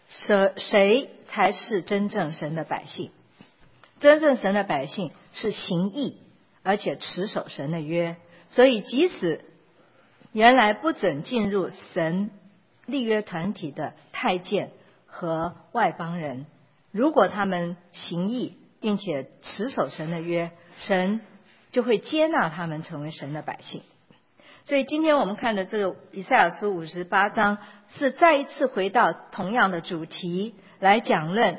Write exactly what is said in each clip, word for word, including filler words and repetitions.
谁谁才是真正神的百姓？真正神的百姓是行义，而且持守神的约。所以即使原来不准进入神立约团体的太监和外邦人，如果他们行义并且持守神的约，神就会接纳他们成为神的百姓。所以今天我们看的这个以赛亚书五十八章是再一次回到同样的主题来讲论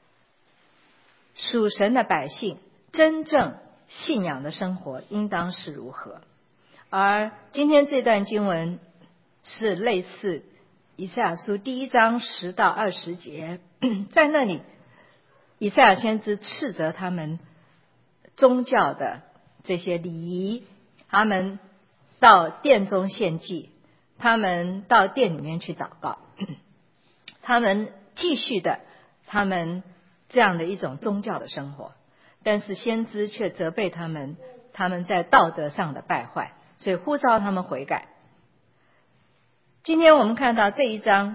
属神的百姓真正信仰的生活应当是如何。而今天这段经文是类似以赛亚书第一章十到二十节，在那里以赛亚先知斥责他们宗教的这些礼仪，他们到殿中献祭，他们到殿里面去祷告，他们继续的他们这样的一种宗教的生活，但是先知却责备他们他们在道德上的败坏，所以呼召他们悔改。今天我们看到这一章，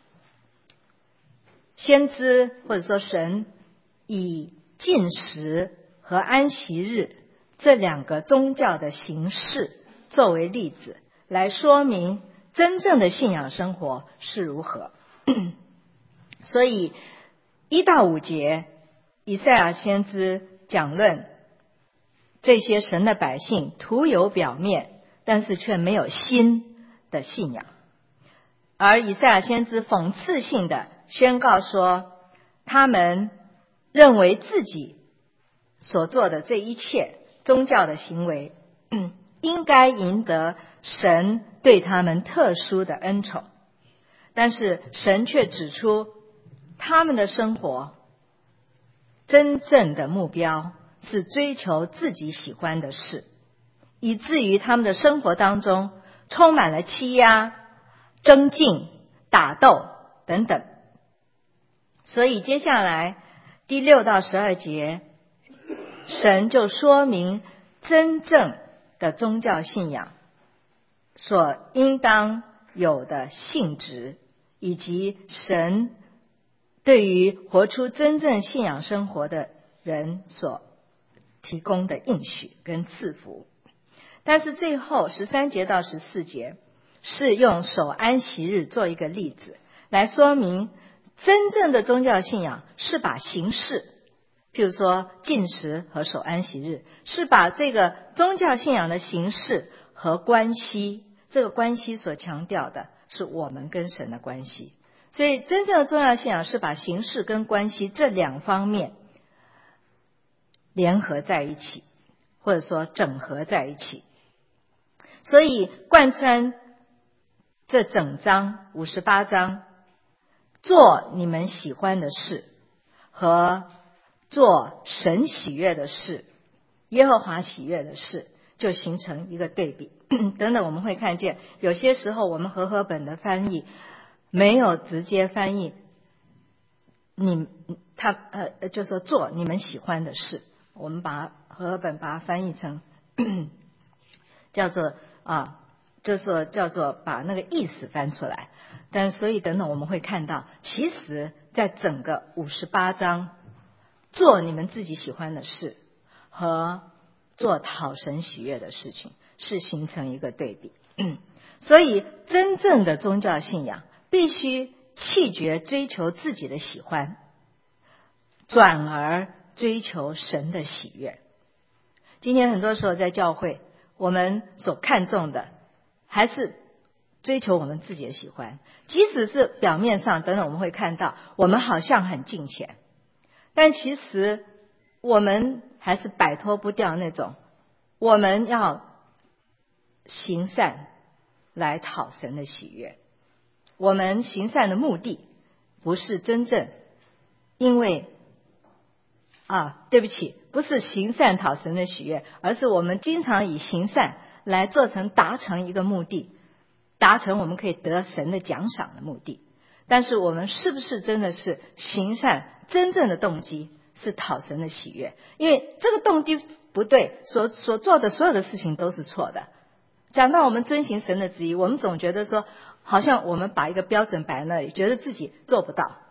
先知或者说神以禁食和安息日这两个宗教的形式作为例子，来说明真正的信仰生活是如何。所以一到五节，以赛亚先知讲论这些神的百姓徒有表面，但是却没有心的信仰。而以赛亚先知讽刺性的宣告说，他们认为自己所做的这一切宗教的行为应该赢得神对他们特殊的恩宠，但是神却指出他们的生活真正的目标是追求自己喜欢的事，以至于他们的生活当中充满了欺压、争竞、打斗等等。所以接下来第六到十二节，神就说明真正的宗教信仰所应当有的性质，以及神对于活出真正信仰生活的人所提供的应许跟赐福。但是最后十三节到十四节是用守安息日做一个例子，来说明真正的宗教信仰是把形式，譬如说禁食和守安息日，是把这个宗教信仰的形式和关系，这个关系所强调的是我们跟神的关系。所以真正的宗教信仰是把形式跟关系这两方面联合在一起，或者说整合在一起。所以贯穿这整章五十八章，做你们喜欢的事和做神喜悦的事，耶和华喜悦的事，就形成一个对比。等等我们会看见有些时候我们和合本的翻译没有直接翻译你他呃就说做你们喜欢的事，我们把和合本把它翻译成叫做啊，就是说叫做把那个意思翻出来。但所以等等我们会看到，其实在整个五十八章，做你们自己喜欢的事和做讨神喜悦的事情是形成一个对比。所以真正的宗教信仰必须弃绝追求自己的喜欢，转而追求神的喜悦。今天很多时候在教会，我们所看重的还是追求我们自己的喜欢，即使是表面上等等我们会看到我们好像很敬虔，但其实我们还是摆脱不掉那种我们要行善来讨神的喜悦。我们行善的目的不是真正因为啊，对不起，不是行善讨神的喜悦，而是我们经常以行善来做成达成一个目的，达成我们可以得神的奖赏的目的。但是我们是不是真的是行善真正的动机是讨神的喜悦？因为这个动机不对，所所做的所有的事情都是错的。讲到我们遵行神的旨意，我们总觉得说好像我们把一个标准摆在那里，觉得自己做不到，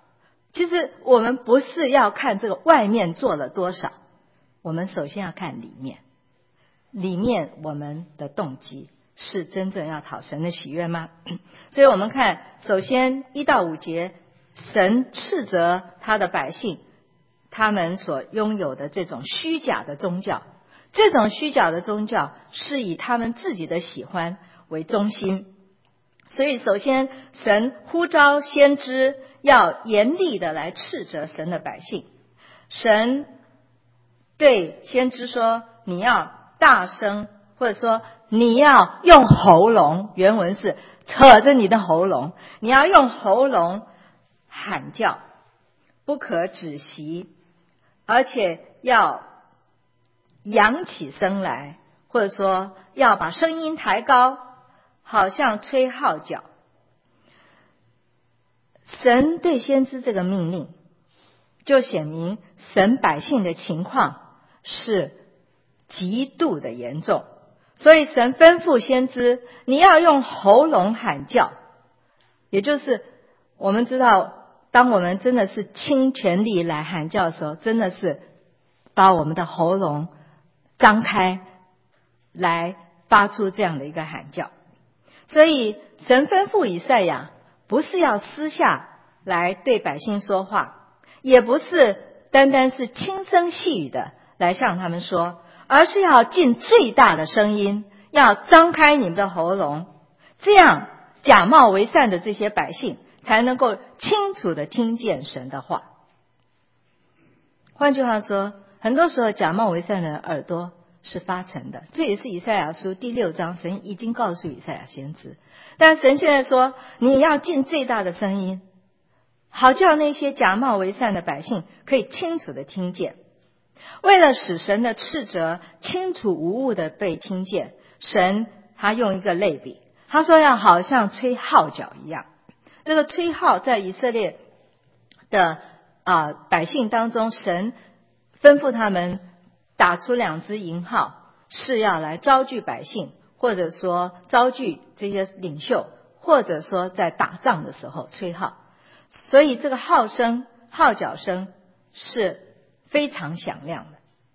其实我们不是要看这个外面做了多少，我们首先要看里面，里面我们的动机是真正要讨神的喜悦吗？所以我们看，首先一到五节，神斥责他的百姓，他们所拥有的这种虚假的宗教，这种虚假的宗教是以他们自己的喜欢为中心。所以首先神呼召先知要严厉的来斥责神的百姓。神对先知说，你要大声，或者说你要用喉咙，原文是扯着你的喉咙，你要用喉咙喊叫，不可止息，而且要扬起声来，或者说要把声音抬高，好像吹号角。神对先知这个命令，就显明神百姓的情况是极度的严重。所以神吩咐先知，你要用喉咙喊叫，也就是我们知道，当我们真的是倾全力来喊叫的时候，真的是把我们的喉咙张开来发出这样的一个喊叫。所以神吩咐以赛亚，不是要私下来对百姓说话，也不是单单是轻声细语的来向他们说，而是要尽最大的声音，要张开你们的喉咙，这样假冒为善的这些百姓才能够清楚的听见神的话。换句话说，很多时候假冒为善的耳朵是发沉的，这也是以赛亚书第六章神已经告诉以赛亚先知。但神现在说，你要尽最大的声音，好叫那些假冒为善的百姓可以清楚的听见。为了使神的斥责清楚无误的被听见，神他用一个类比，他说要好像吹号角一样。这个吹号在以色列的啊、呃、百姓当中，神吩咐他们打出两只银号，是要来招聚百姓，或者说招聚这些领袖，或者说在打仗的时候吹号。所以这个号声、号角声是非常响亮的。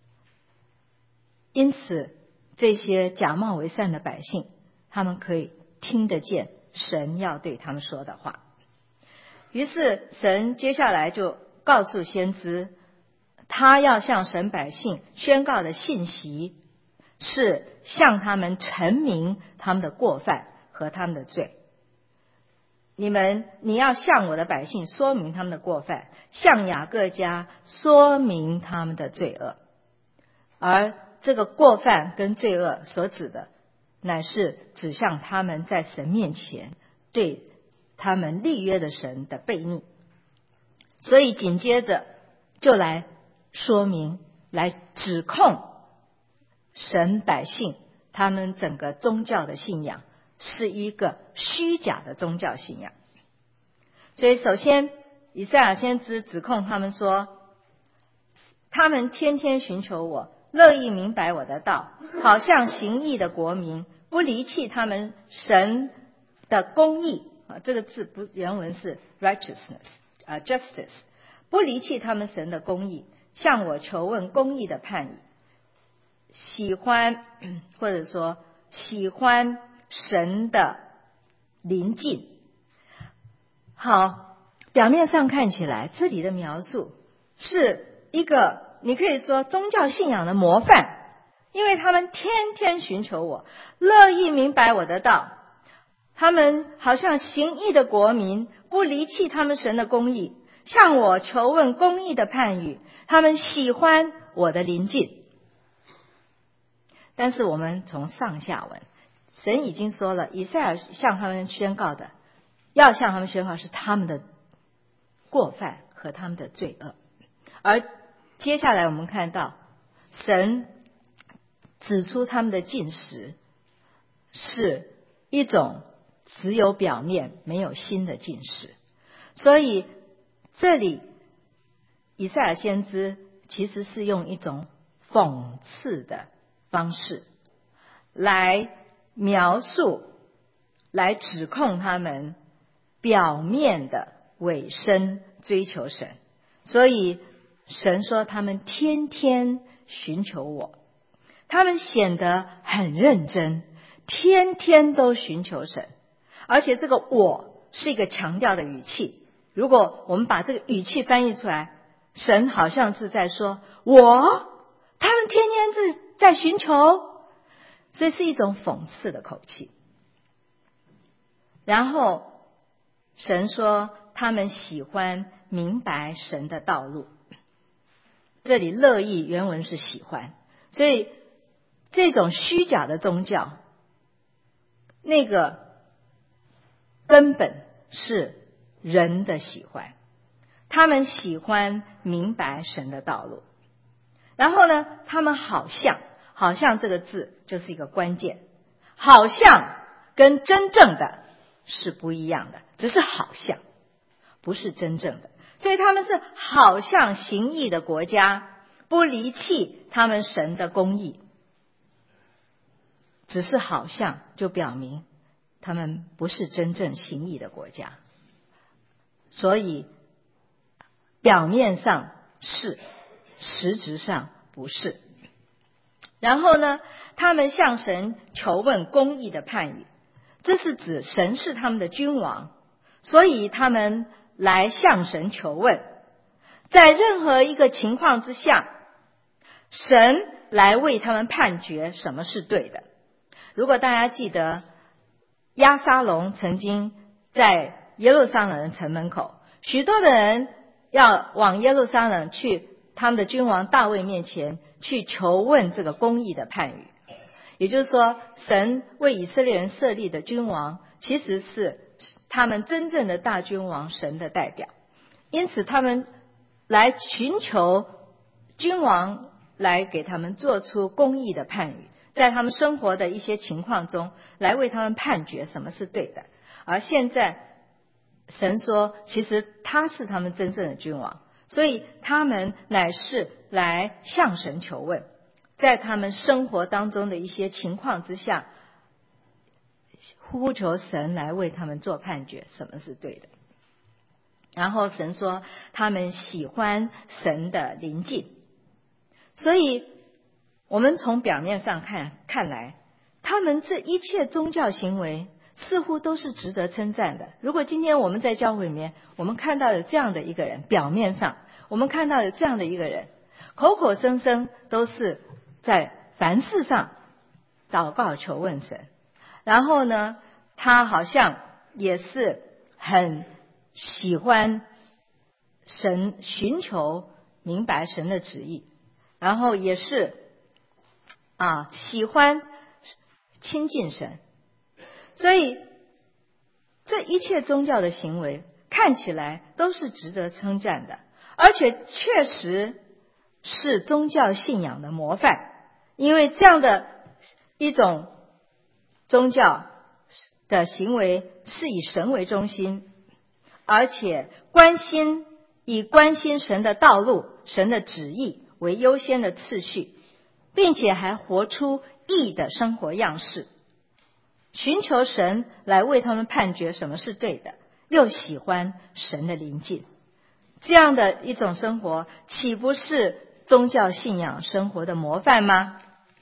因此这些假冒为善的百姓，他们可以听得见神要对他们说的话。于是神接下来就告诉先知，他要向神百姓宣告的信息是向他们陈明他们的过犯和他们的罪。你们你要向我的百姓说明他们的过犯，向雅各家说明他们的罪恶。而这个过犯跟罪恶所指的，乃是指向他们在神面前对他们立约的神的悖逆。所以紧接着就来说明，来指控神百姓他们整个宗教的信仰是一个虚假的宗教信仰。所以首先以赛亚先知指控他们说，他们天天寻求我，乐意明白我的道，好像行义的国民，不离弃他们神的公义啊，这个字不原文是 righteousness 啊 justice， 不离弃他们神的公义，向我求问公义的判语，喜欢或者说喜欢神的临近。好，表面上看起来这里的描述是一个你可以说宗教信仰的模范，因为他们天天寻求我，乐意明白我的道，他们好像行义的国民，不离弃他们神的公义，向我求问公义的判语，他们喜欢我的临近。但是我们从上下文，神已经说了，以赛亚向他们宣告的，要向他们宣告是他们的过犯和他们的罪恶。而接下来我们看到神指出他们的禁食是一种只有表面没有心的禁食。所以这里以赛亚先知其实是用一种讽刺的方式来描述，来指控他们表面的委身追求神。所以神说他们天天寻求我，他们显得很认真，天天都寻求神。而且这个我是一个强调的语气，如果我们把这个语气翻译出来，神好像是在说我，他们天天是在寻求，所以是一种讽刺的口气。然后神说他们喜欢明白神的道路，这里乐意原文是喜欢，所以这种虚假的宗教，那个根本是人的喜欢，他们喜欢明白神的道路。然后呢，他们好像，好像这个字就是一个关键，好像跟真正的是不一样的，只是好像，不是真正的。所以他们是好像行义的国家，不离弃他们神的公义，只是好像就表明他们不是真正行义的国家。所以表面上是，实质上不是。然后呢，他们向神求问公义的判语，这是指神是他们的君王，所以他们来向神求问，在任何一个情况之下，神来为他们判决什么是对的。如果大家记得押沙龙曾经在耶路撒冷城门口，许多的人要往耶路撒冷去他们的君王大卫面前去求问这个公义的判语。也就是说，神为以色列人设立的君王其实是他们真正的大君王神的代表，因此他们来寻求君王来给他们做出公义的判语，在他们生活的一些情况中来为他们判决什么是对的。而现在神说其实他是他们真正的君王，所以他们乃是来向神求问，在他们生活当中的一些情况之下呼求神来为他们做判决什么是对的。然后神说他们喜欢神的临近，所以我们从表面上看看来，他们这一切宗教行为似乎都是值得称赞的。如果今天我们在教会里面，我们看到有这样的一个人，表面上我们看到有这样的一个人，口口声声都是在凡事上祷告求问神，然后呢，他好像也是很喜欢神，寻求明白神的旨意，然后也是啊喜欢亲近神。所以这一切宗教的行为看起来都是值得称赞的，而且确实是宗教信仰的模范。因为这样的一种宗教的行为是以神为中心，而且关心以关心神的道路、神的旨意为优先的次序，并且还活出义的生活样式，寻求神来为他们判决什么是对的，又喜欢神的临近。这样的一种生活岂不是宗教信仰生活的模范吗？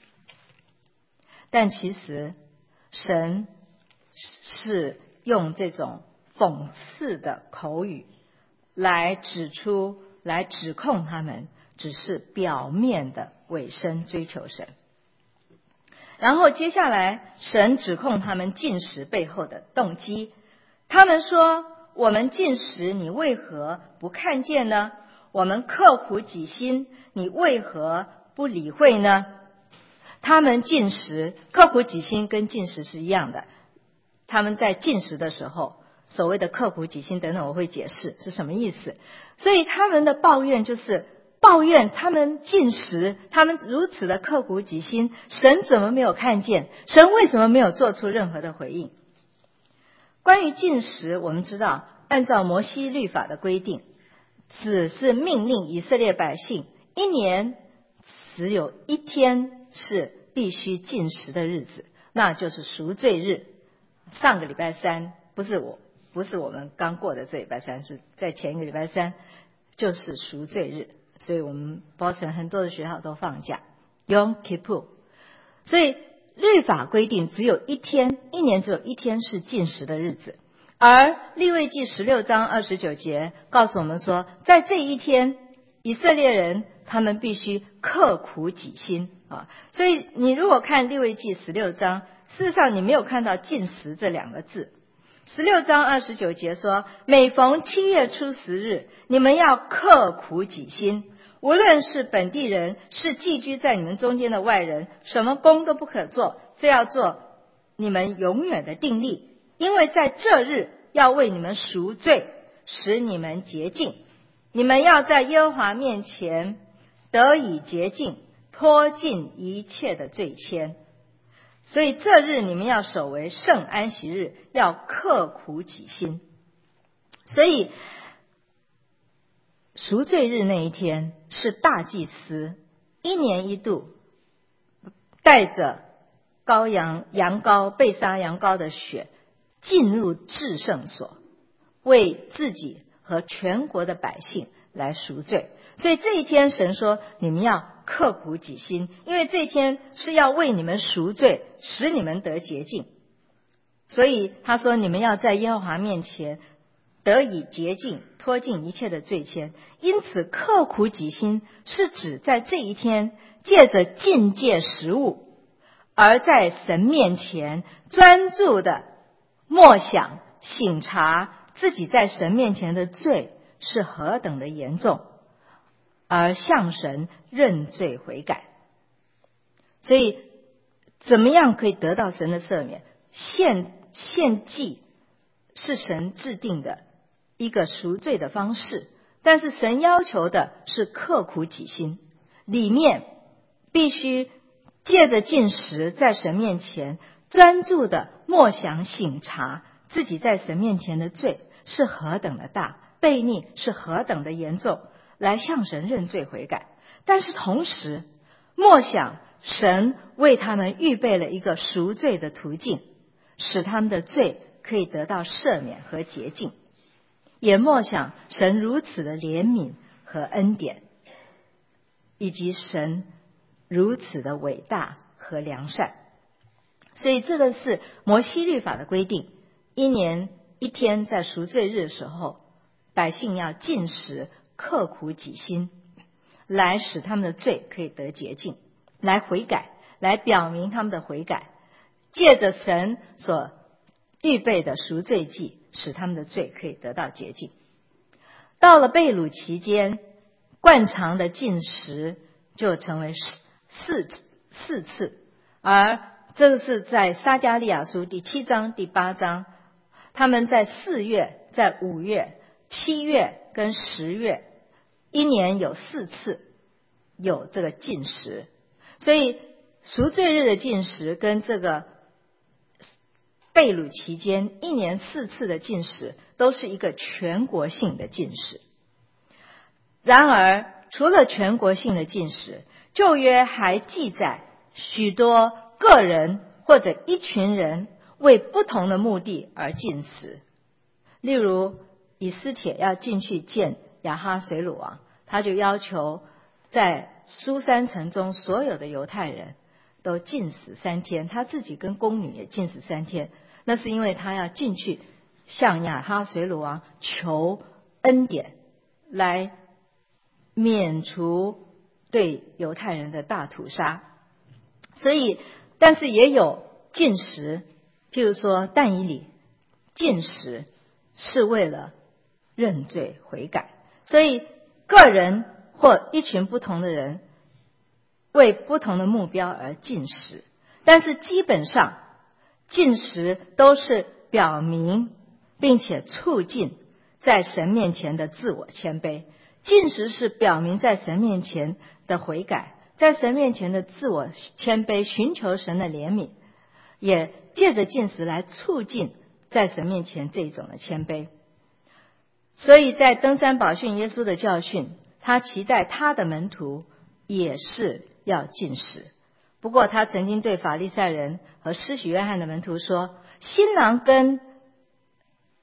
但其实神是用这种讽刺的口语来指出，来指控他们只是表面的委身追求神。然后接下来神指控他们禁食背后的动机，他们说我们禁食你为何不看见呢？我们刻苦己心你为何不理会呢？他们禁食，刻苦己心跟禁食是一样的。他们在禁食的时候，所谓的刻苦己心等等我会解释是什么意思。所以他们的抱怨就是抱怨他们禁食，他们如此的刻苦己心，神怎么没有看见？神为什么没有做出任何的回应？关于禁食，我们知道按照摩西律法的规定，只是命令以色列百姓一年只有一天是必须禁食的日子，那就是赎罪日。上个礼拜三不是我不是我们刚过的这礼拜三，是在前一个礼拜三，就是赎罪日，所以我们包城很多的学校都放假 Yom Kippur。 所以律法规定只有一天，一年只有一天是禁食的日子，而利未记十六章二十九节告诉我们说，在这一天以色列人他们必须刻苦己心啊。所以你如果看利未记十六章，事实上你没有看到禁食这两个字。十六章二十九节说，每逢七月初十日，你们要刻苦己心，无论是本地人，是寄居在你们中间的外人，什么工都不可做，这要做你们永远的定例，因为在这日要为你们赎罪，使你们洁净。你们要在耶和华面前得以洁净，脱尽一切的罪愆。所以这日你们要守为圣安息日，要刻苦己心。所以赎罪日那一天是大祭司一年一度带着羔羊羊羔被杀羊羔的血进入至圣所，为自己和全国的百姓来赎罪。所以这一天神说你们要刻苦己心，因为这一天是要为你们赎罪，使你们得洁净。所以他说你们要在耶和华面前得以洁净，脱尽一切的罪愆。因此刻苦己心是指在这一天借着禁戒食物，而在神面前专注的默想省察自己在神面前的罪是何等的严重，而向神认罪悔改。所以怎么样可以得到神的赦免？献献祭是神制定的一个赎罪的方式，但是神要求的是刻苦己心，里面必须借着禁食在神面前专注的默想省察自己在神面前的罪是何等的大，悖逆是何等的严重，来向神认罪悔改。但是同时默想神为他们预备了一个赎罪的途径，使他们的罪可以得到赦免和洁净，也默想神如此的怜悯和恩典，以及神如此的伟大和良善。所以这个是摩西律法的规定，一年一天在赎罪日的时候，百姓要禁食，刻苦己心，来使他们的罪可以得洁净，来悔改，来表明他们的悔改，借着神所预备的赎罪祭，使他们的罪可以得到洁净。到了被掳期间，惯常的禁食就成为四四次，而这个是在撒迦利亚书第七章第八章，他们在四月、在五月、七月跟十月，一年有四次有这个禁食。所以赎罪日的禁食跟这个被掳期间一年四次的禁食都是一个全国性的禁食。然而除了全国性的禁食，旧约还记载许多个人或者一群人为不同的目的而禁食。例如以斯帖要进去见亚哈随鲁王，他就要求在书珊城中所有的犹太人都禁食三天，他自己跟宫女也禁食三天。那是因为他要进去向亚哈随鲁王求恩典，来免除对犹太人的大屠杀。所以但是也有禁食，譬如说但以理禁食是为了认罪悔改。所以个人或一群不同的人为不同的目标而禁食，但是基本上禁食都是表明并且促进在神面前的自我谦卑。禁食是表明在神面前的悔改，在神面前的自我谦卑，寻求神的怜悯，也借着禁食来促进在神面前这种的谦卑。所以在登山宝训耶稣的教训，他期待他的门徒也是要禁食。不过他曾经对法利赛人和施洗约翰的门徒说，新郎跟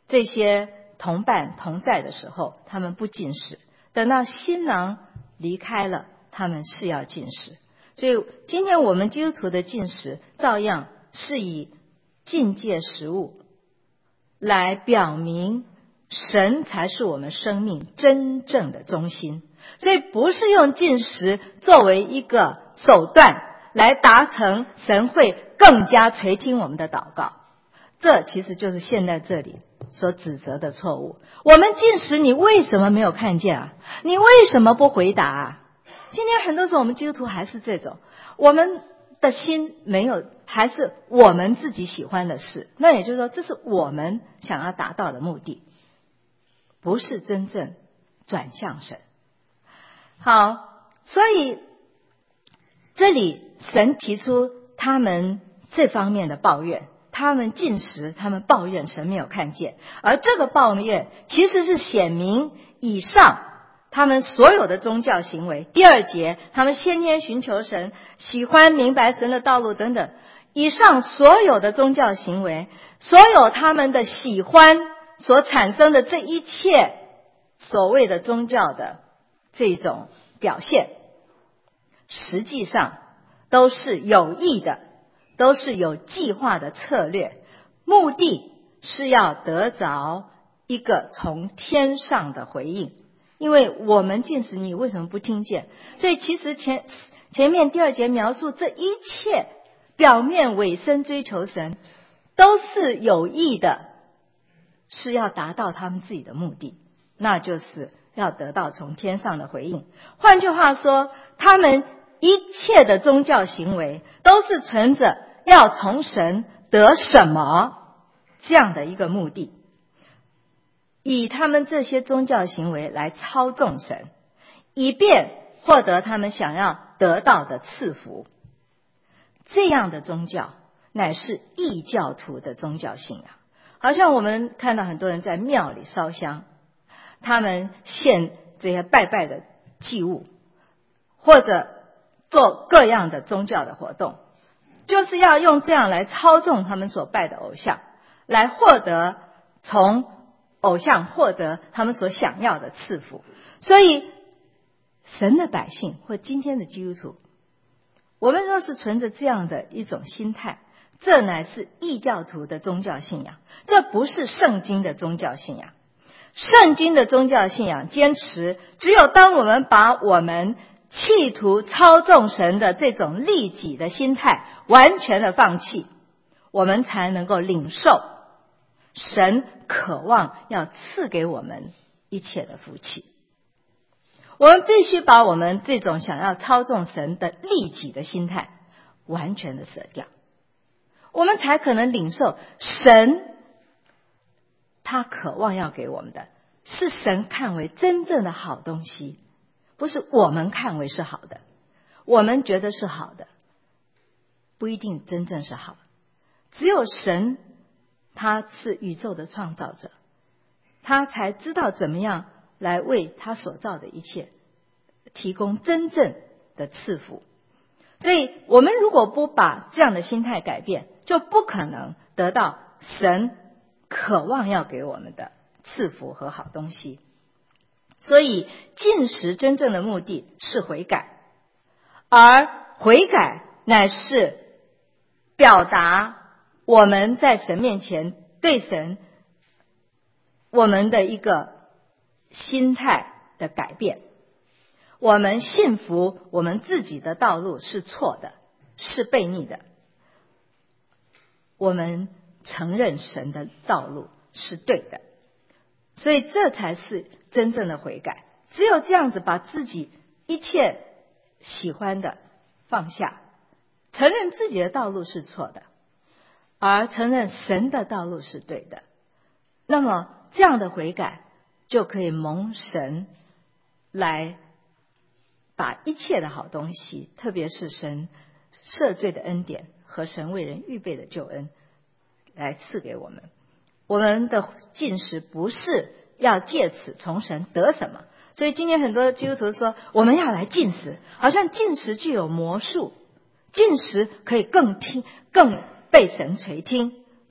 这些同伴同在的时候，他们不进食；等到新郎离开了，他们是要进食。所以今天我们基督徒的进食，照样是以禁戒食物来表明神才是我们生命真正的中心。所以不是用禁食作为一个手段来达成神会更加垂听我们的祷告，这其实就是现在这里所指责的错误。我们禁食，你为什么没有看见啊？你为什么不回答啊？今天很多时候我们基督徒还是这种，我们的心没有，还是我们自己喜欢的事，那也就是说这是我们想要达到的目的，不是真正转向神。好，所以这里神提出他们这方面的抱怨，他们禁食，他们抱怨神没有看见，而这个抱怨其实是显明以上他们所有的宗教行为。第二节，他们先天寻求神，喜欢明白神的道路等等，以上所有的宗教行为，所有他们的喜欢所产生的这一切所谓的宗教的这种表现，实际上都是有意的，都是有计划的策略，目的是要得着一个从天上的回应。因为我们禁食，你为什么不听见？所以其实前前面第二节描述这一切表面委身追求神，都是有意的，是要达到他们自己的目的，那就是要得到从天上的回应。换句话说，他们一切的宗教行为都是存着要从神得什么这样的一个目的，以他们这些宗教行为来操纵神，以便获得他们想要得到的赐福。这样的宗教乃是异教徒的宗教信仰。好像我们看到很多人在庙里烧香，他们献这些拜拜的祭物，或者做各样的宗教的活动，就是要用这样来操纵他们所拜的偶像，来获得从偶像获得他们所想要的赐福。所以神的百姓或今天的基督徒，我们若是存着这样的一种心态，这乃是异教徒的宗教信仰，这不是圣经的宗教信仰。圣经的宗教信仰坚持，只有当我们把我们企图操纵神的这种利己的心态完全的放弃，我们才能够领受神渴望要赐给我们一切的福气。我们必须把我们这种想要操纵神的利己的心态完全的舍掉，我们才可能领受神他渴望要给我们的，是神看为真正的好东西，不是我们看为是好的。我们觉得是好的，不一定真正是好。只有神他是宇宙的创造者，他才知道怎么样来为他所造的一切提供真正的赐福。所以我们如果不把这样的心态改变，就不可能得到神渴望要给我们的赐福和好东西。所以禁食真正的目的是悔改，而悔改乃是表达我们在神面前对神我们的一个心态的改变。我们信服我们自己的道路是错的，是悖逆的，我们承认神的道路是对的，所以这才是真正的悔改。只有这样子把自己一切喜欢的放下，承认自己的道路是错的，而承认神的道路是对的，那么这样的悔改就可以蒙神来把一切的好东西，特别是神赦罪的恩典和神为人预备的救恩来赐给我们。我们的禁食不是要借此从神得什么，所以今天很多基督徒说我们要来禁食，好像禁食具有魔术，禁食可以更听更被神垂听。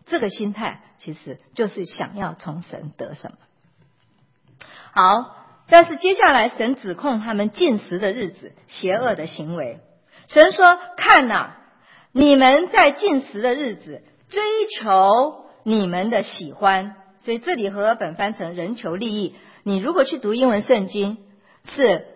这个心态其实就是想要从神得什么。好，但是接下来神指控他们禁食的日子邪恶的行为。神说，看哪，你们在禁食的日子追求你们的喜欢，所以这里和合本翻成人求利益。你如果去读英文圣经，是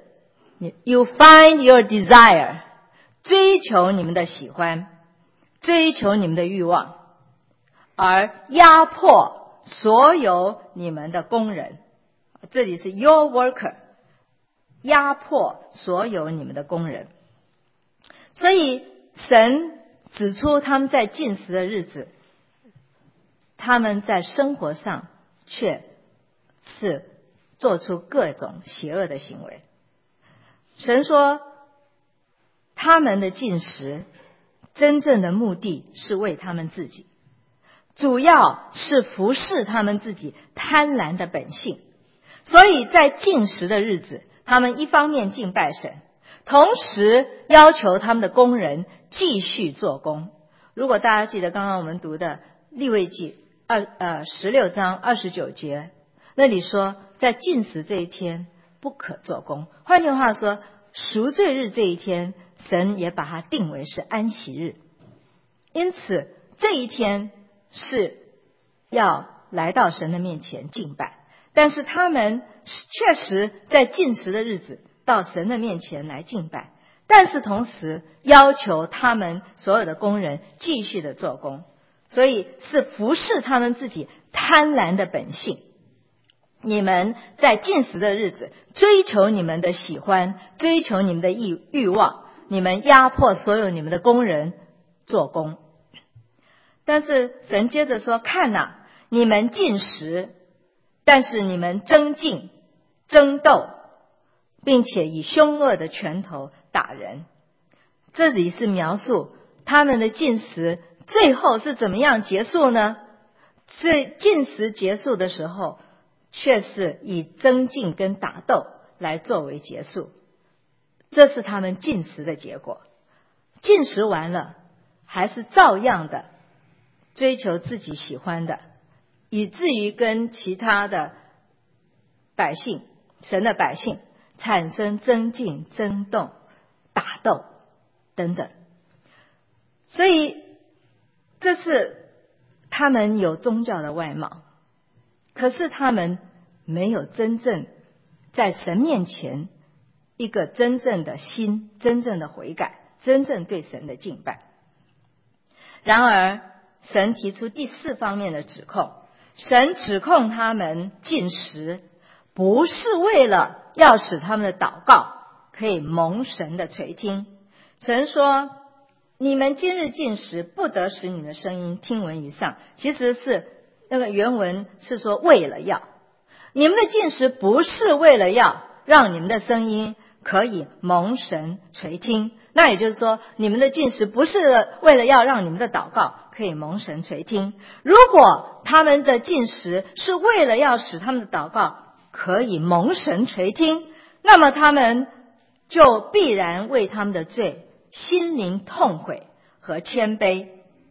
You find your desire， 追求你们的喜欢，追求你们的欲望，而压迫所有你们的工人。这里是 your worker， 压迫所有你们的工人。所以神指出他们在禁食的日子，他们在生活上却是做出各种邪恶的行为。神说，他们的禁食真正的目的是为他们自己，主要是服侍他们自己贪婪的本性。所以在禁食的日子，他们一方面敬拜神，同时要求他们的工人继续做工。如果大家记得刚刚我们读的利未记二呃十六章二十九节，那里说在禁食这一天不可做工。换句话说，赎罪日这一天神也把它定为是安息日，因此这一天是要来到神的面前敬拜。但是他们确实在禁食的日子到神的面前来敬拜，但是同时要求他们所有的工人继续的做工，所以是服侍他们自己贪婪的本性。你们在禁食的日子追求你们的喜欢，追求你们的欲欲望，你们压迫所有你们的工人做工。但是神接着说，看哪，你们禁食，但是你们争竞争斗，并且以凶恶的拳头打人。这里是描述他们的禁食最后是怎么样结束呢？最禁食结束的时候，却是以争竞跟打斗来作为结束。这是他们禁食的结果。禁食完了，还是照样的追求自己喜欢的，以至于跟其他的百姓，神的百姓产生争竞、争斗、打斗等等。所以这是他们有宗教的外貌，可是他们没有真正在神面前一个真正的心，真正的悔改，真正对神的敬拜。然而神提出第四方面的指控，神指控他们禁食不是为了要使他们的祷告可以蒙神的垂听。神说，你们今日禁食，不得使你们的声音听闻于上。其实是那个原文是说为了要，你们的禁食不是为了要让你们的声音可以蒙神垂听。那也就是说，你们的禁食不是为了要让你们的祷告可以蒙神垂听。如果他们的禁食是为了要使他们的祷告可以蒙神垂听，那么他们就必然为他们的罪心灵痛悔和谦卑。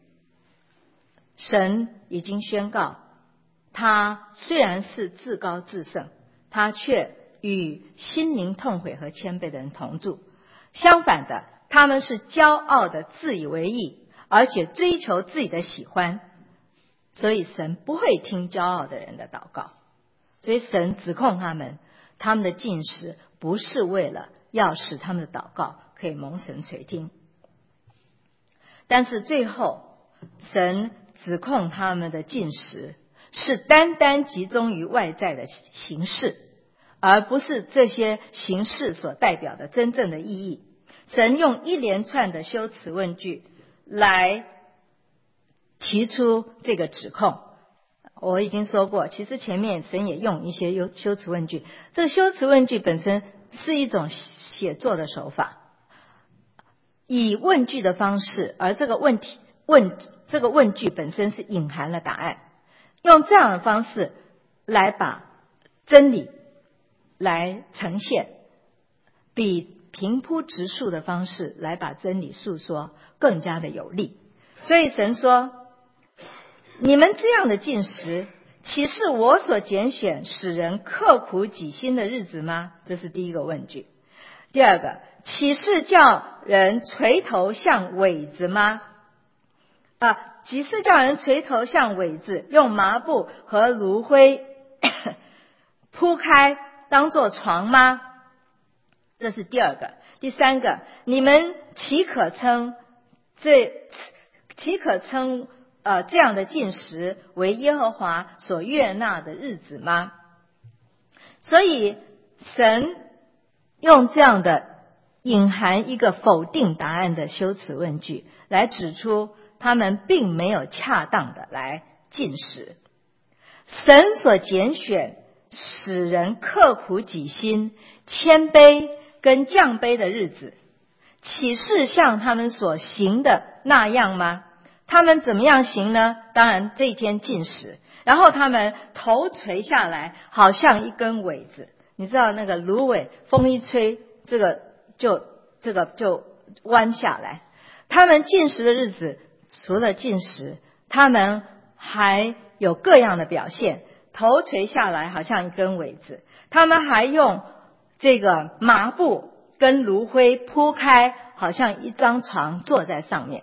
神已经宣告，他虽然是至高至圣，他却与心灵痛悔和谦卑的人同住。相反的，他们是骄傲的自以为意，而且追求自己的喜欢，所以神不会听骄傲的人的祷告。所以神指控他们，他们的禁食不是为了要使他们的祷告可以蒙神垂听。但是最后神指控他们的禁食是单单集中于外在的形式，而不是这些形式所代表的真正的意义。神用一连串的修辞问句来提出这个指控。我已经说过，其实前面神也用一些修辞问句，这个修辞问句本身是一种写作的手法，以问句的方式，而这个问题问这个问句本身是隐含了答案，用这样的方式来把真理来呈现，比平铺直述的方式来把真理述说更加的有力。所以神说， 你们这样的进食，岂是我所拣选使人刻苦己心的日子吗？这是第一个问句。第二个，岂是叫人垂头像苇子吗？啊，岂是叫人垂头像苇子，用麻布和炉灰铺开当作床吗？这是第二个。第三个，你们岂可称这岂可称呃这样的进食为耶和华所悦纳的日子吗？所以神用这样的隐含一个否定答案的修辞问句，来指出他们并没有恰当的来进食。神所拣选使人刻苦己心、谦卑跟降卑的日子，岂是像他们所行的那样吗？他们怎么样行呢？当然这一天禁食，然后他们头垂下来，好像一根苇子。你知道那个芦苇，风一吹，这个就这个就弯下来。他们禁食的日子，除了禁食，他们还有各样的表现，头垂下来，好像一根苇子。他们还用这个麻布跟炉灰铺开，好像一张床坐在上面。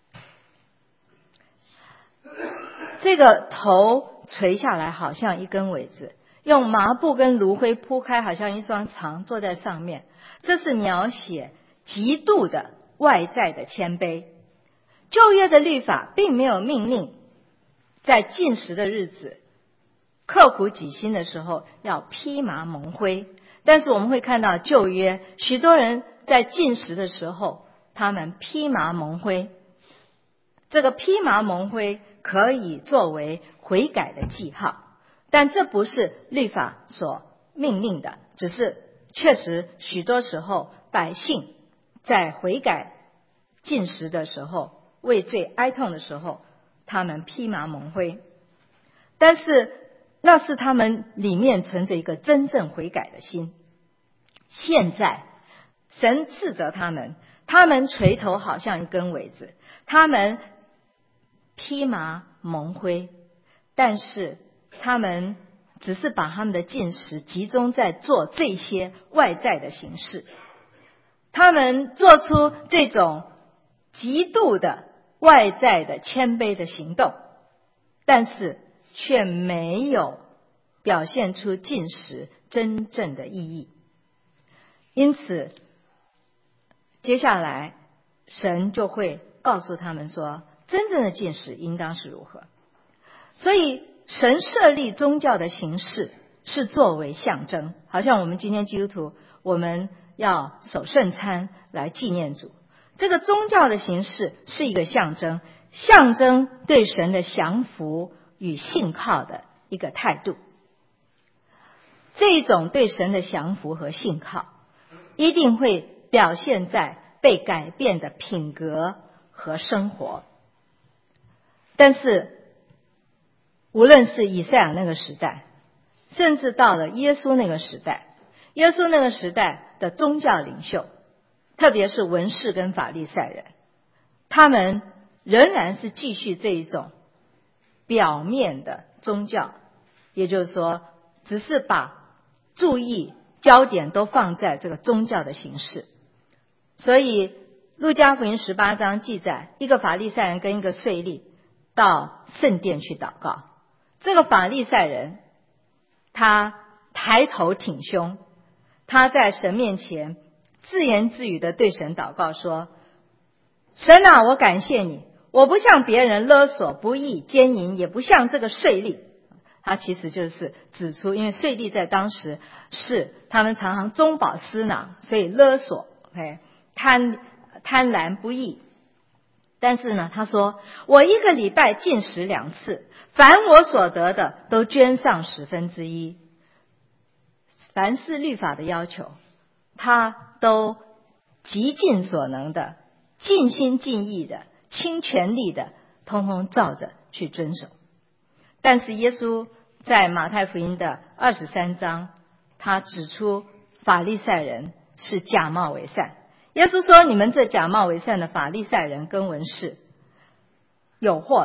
这个头垂下来好像一根苇子，用麻布跟炉灰铺开，好像一双床坐在上面。这是描写极度的外在的谦卑。旧约的律法并没有命令在禁食的日子刻苦己心的时候要披麻蒙灰，但是我们会看到旧约许多人在禁食的时候他们披麻蒙灰。这个披麻蒙灰可以作为悔改的记号，但这不是律法所命令的，只是确实许多时候百姓在悔改禁食的时候，为罪哀痛的时候，他们披麻蒙灰，但是那是他们里面存着一个真正悔改的心。现在神斥责他们，他们垂头好像一根苇子，他们披麻蒙灰，但是他们只是把他们的禁食集中在做这些外在的形式，他们做出这种极度的外在的谦卑的行动，但是却没有表现出禁食真正的意义。因此接下来神就会告诉他们说，真正的禁食应当是如何。所以神设立宗教的形式是作为象征，好像我们今天基督徒我们要守圣餐来纪念主，这个宗教的形式是一个象征，象征对神的降服与信靠的一个态度。这一种对神的降服和信靠一定会表现在被改变的品格和生活。但是无论是以赛亚那个时代，甚至到了耶稣那个时代，耶稣那个时代的宗教领袖，特别是文士跟法利赛人，他们仍然是继续这一种表面的宗教，也就是说只是把注意焦点都放在这个宗教的形式。所以路加福音十八章记载，一个法利赛人跟一个税吏到圣殿去祷告。这个法利赛人他抬头挺胸，他在神面前自言自语的对神祷告说，神啊，我感谢你，我不像别人勒索不义奸淫，也不像这个税吏。他其实就是指出，因为税吏在当时是他们常常中饱私囊，所以勒索 OK 贪贪婪不义。但是呢，他说我一个礼拜禁食两次，凡我所得的都捐上十分之一。凡是律法的要求，他都极尽所能的、尽心尽意的、倾全力的，通通照着去遵守。但是耶稣在马太福音的二十三章，他指出法利赛人是假冒为善。耶稣说，你们这假冒为善的法利赛人跟文士有祸了，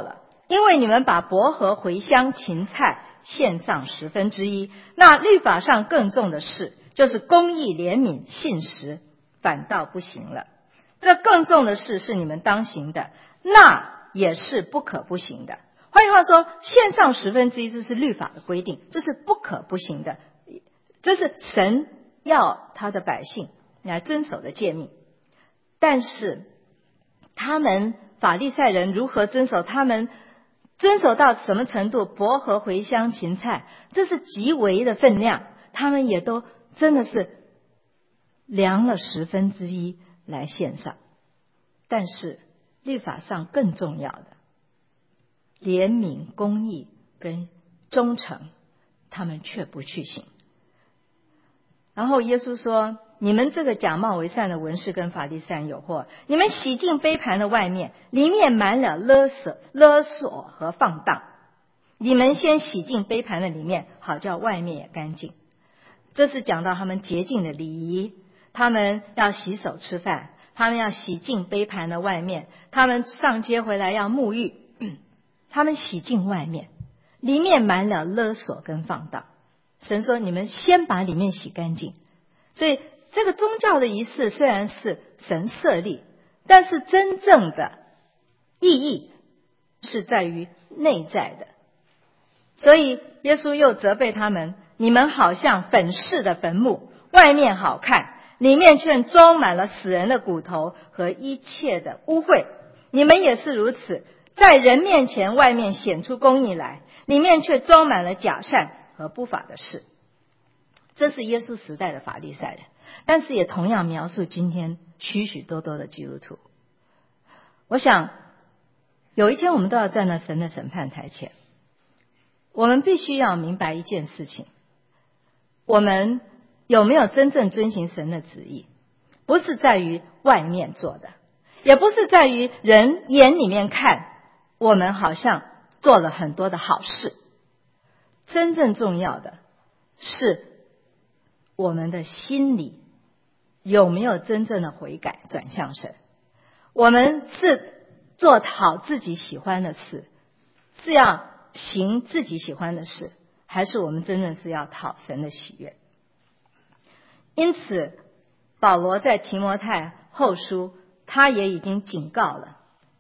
因为你们把薄荷、茴香、芹菜献上十分之一，那律法上更重的事，就是公义、怜悯、信实，反倒不行了。这更重的事是你们当行的，那也是不可不行的。换句话说，献上十分之一，这是律法的规定，这是不可不行的，这是神要他的百姓来遵守的诫命。但是他们法利赛人如何遵守？他们遵守到什么程度？薄荷、茴香、芹菜，这是极为的分量，他们也都真的是量了十分之一来献上。但是律法上更重要的怜悯、公义跟忠诚，他们却不去行。然后耶稣说，你们这个假冒为善的文士跟法利赛人有祸，你们洗净杯盘的外面，里面满了勒索勒索和放荡。你们先洗净杯盘的里面，好叫外面也干净。这是讲到他们洁净的礼仪，他们要洗手吃饭，他们要洗净杯盘的外面，他们上街回来要沐浴，他们洗净外面，里面满了勒索跟放荡。神说你们先把里面洗干净。所以这个宗教的仪式虽然是神设立，但是真正的意义是在于内在的。所以耶稣又责备他们，你们好像粉饰的坟墓，外面好看，里面却装满了死人的骨头和一切的污秽。你们也是如此，在人面前外面显出公义来，里面却装满了假善和不法的事。这是耶稣时代的法利赛人，但是也同样描述今天许许多多的基督徒。我想有一天我们都要站在神的审判台前，我们必须要明白一件事情，我们有没有真正遵行神的旨意，不是在于外面做的，也不是在于人眼里面看我们好像做了很多的好事。真正重要的是我们的心里有没有真正的悔改转向神。我们是做好自己喜欢的事，是要行自己喜欢的事，还是我们真正是要讨神的喜悦？因此保罗在提摩太后书他也已经警告了，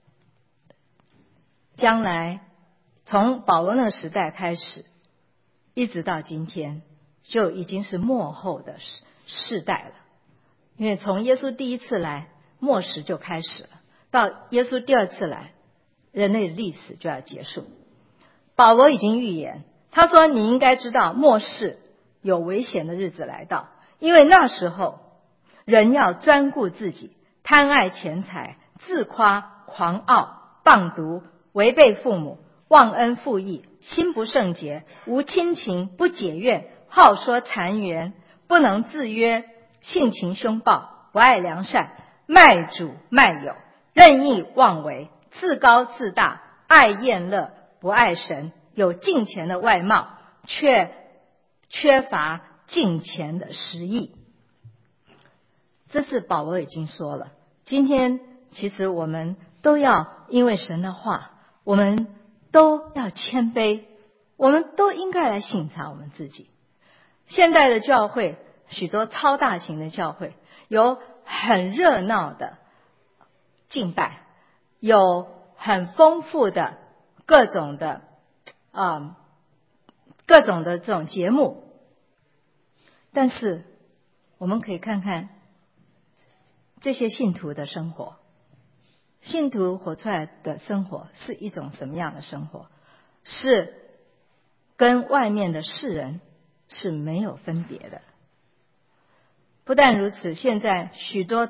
将来从保罗那个时代开始一直到今天就已经是末后的世代了。因为从耶稣第一次来，末时就开始了，到耶稣第二次来，人类的历史就要结束。保罗已经预言，他说你应该知道末世有危险的日子来到，因为那时候人要专顾自己，贪爱钱财，自夸，狂傲，谤毒，违背父母，忘恩负义，心不圣洁，无亲情，不解怨，好说谗言，不能自约，性情凶暴，不爱良善，卖主卖友，任意妄为，自高自大，爱厌乐，不爱神，有敬虔的外貌，却缺乏敬虔的实意。这是保罗已经说了。今天其实我们都要因为神的话，我们都要谦卑，我们都应该来省察我们自己。现代的教会，许多超大型的教会，有很热闹的敬拜，有很丰富的各种的啊、呃、各种的这种节目，但是我们可以看看这些信徒的生活，信徒活出来的生活是一种什么样的生活？是跟外面的世人是没有分别的。不但如此，现在许多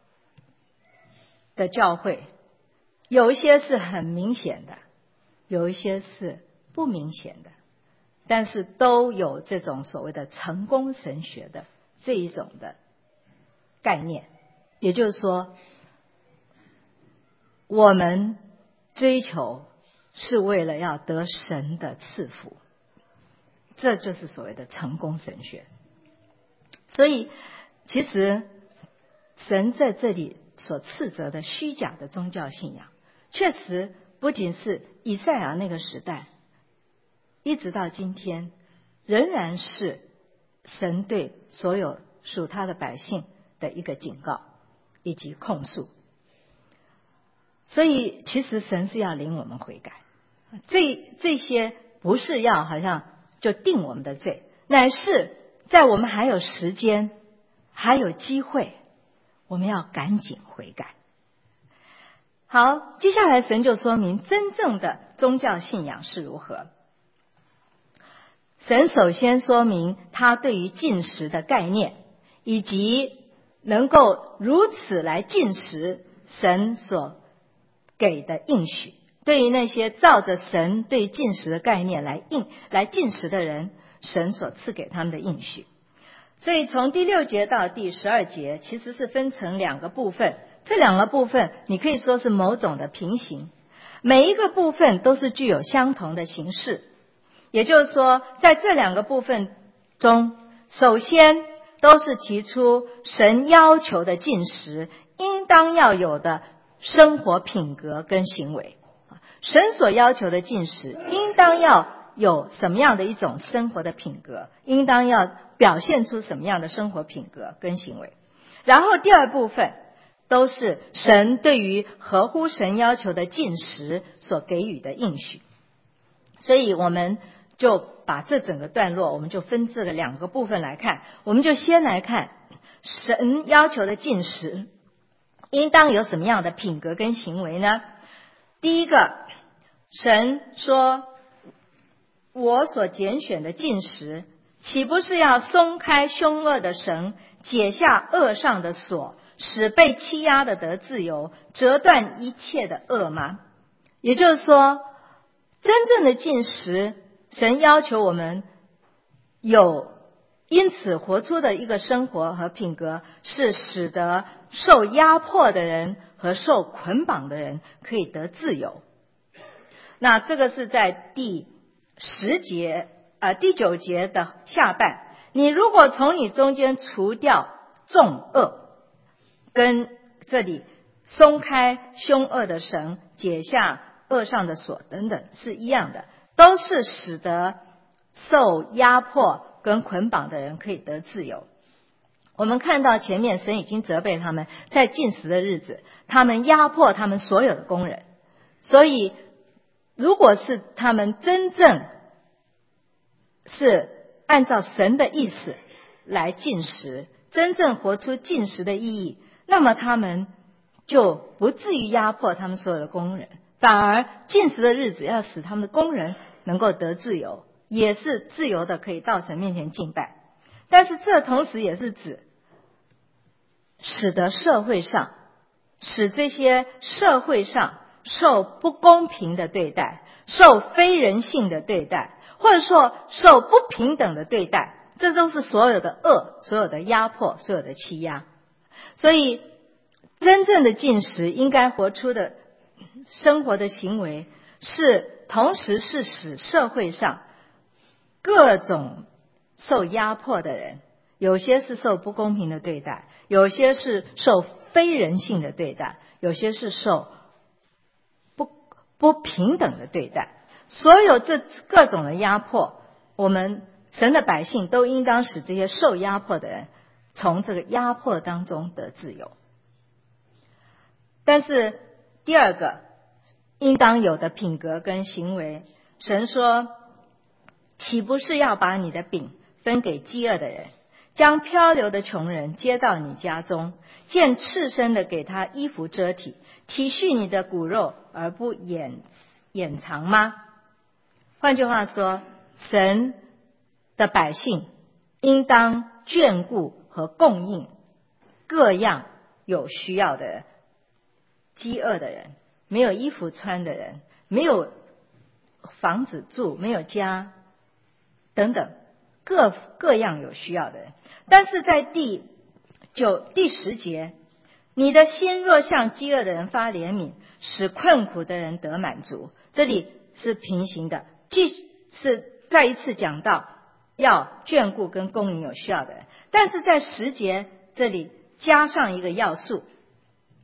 的教会，有一些是很明显的，有一些是不明显的，但是都有这种所谓的成功神学的这一种的概念。也就是说，我们追求是为了要得神的赐福，这就是所谓的成功神学。所以其实神在这里所斥责的虚假的宗教信仰，确实不仅是以赛亚那个时代，一直到今天，仍然是神对所有属他的百姓的一个警告以及控诉。所以其实神是要领我们悔改，这这些不是要好像就定我们的罪，乃是在我们还有时间还有机会，我们要赶紧悔改。好，接下来神就说明真正的宗教信仰是如何。神首先说明他对于禁食的概念，以及能够如此来禁食神所给的应许。对于那些照着神对禁食的概念来应来禁食的人，神所赐给他们的应许。所以从第六节到第十二节其实是分成两个部分，这两个部分你可以说是某种的平行，每一个部分都是具有相同的形式。也就是说，在这两个部分中，首先都是提出神要求的禁食应当要有的生活品格跟行为。神所要求的禁食应当要有什么样的一种生活的品格，应当要表现出什么样的生活品格跟行为。然后第二部分都是神对于合乎神要求的禁食所给予的应许。所以我们就把这整个段落我们就分这个两个部分来看。我们就先来看神要求的禁食应当有什么样的品格跟行为呢？第一个，神说我所拣选的禁食岂不是要松开凶恶的绳，解下恶上的锁，使被欺压的得自由，折断一切的恶吗？也就是说，真正的禁食，神要求我们有因此活出的一个生活和品格，是使得受压迫的人和受捆绑的人可以得自由。那这个是在第十节呃第九节的下半，你如果从你中间除掉众恶，跟这里松开凶恶的绳，解下恶上的锁等等是一样的，都是使得受压迫跟捆绑的人可以得自由。我们看到前面神已经责备他们，在禁食的日子他们压迫他们所有的工人，所以如果是他们真正是按照神的意思来禁食，真正活出禁食的意义，那么他们就不至于压迫他们所有的工人，反而禁食的日子要使他们的工人能够得自由，也是自由的可以到神面前敬拜。但是这同时也是指使得社会上使这些社会上受不公平的对待，受非人性的对待，或者说受不平等的对待，这都是所有的恶，所有的压迫，所有的欺压。所以真正的禁食应该活出的生活的行为，是同时是使社会上各种受压迫的人，有些是受不公平的对待，有些是受非人性的对待，有些是受不不平等的对待。所有这各种的压迫，我们神的百姓都应当使这些受压迫的人从这个压迫当中得自由。但是第二个应当有的品格跟行为，神说岂不是要把你的饼分给饥饿的人，将漂流的穷人接到你家中，见赤身的给他衣服遮体，体恤你的骨肉而不掩掩藏吗？换句话说，神的百姓应当眷顾和供应各样有需要的人，饥饿的人，没有衣服穿的人，没有房子住，没有家等等，各各样有需要的人。但是在第九第十节，你的心若向饥饿的人发怜悯，使困苦的人得满足，这里是平行的，既是再一次讲到要眷顾跟供应有需要的人，但是在十节这里加上一个要素，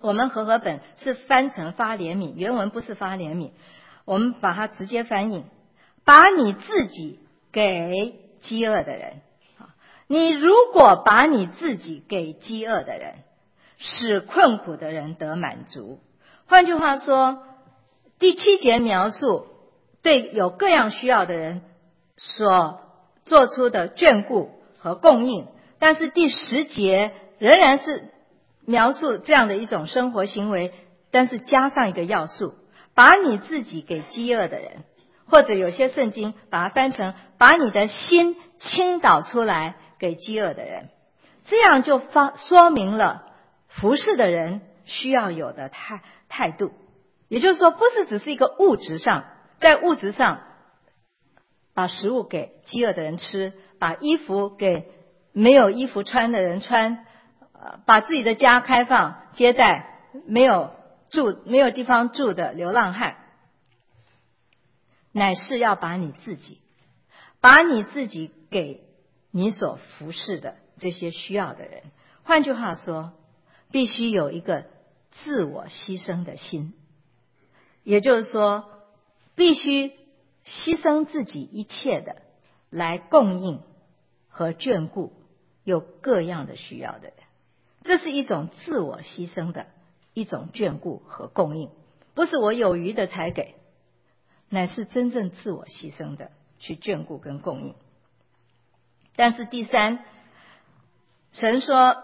我们和合本是翻成发怜悯，原文不是发怜悯，我们把它直接翻译，把你自己给饥饿的人。你如果把你自己给饥饿的人，使困苦的人得满足。换句话说，第七节描述对有各样需要的人所做出的眷顾和供应，但是第十节仍然是描述这样的一种生活行为，但是加上一个要素，把你自己给饥饿的人，或者有些圣经把它翻成把你的心倾倒出来给饥饿的人。这样就发说明了服侍的人需要有的态态度，也就是说，不是只是一个物质上，在物质上把食物给饥饿的人吃，把衣服给没有衣服穿的人穿，把自己的家开放接待没有住没有地方住的流浪汉，乃是要把你自己把你自己给你所服侍的这些需要的人。换句话说，必须有一个自我牺牲的心，也就是说，必须牺牲自己一切的来供应和眷顾有各样的需要的人。这是一种自我牺牲的一种眷顾和供应，不是我有余的才给，乃是真正自我牺牲的去眷顾跟供应。但是第三，神说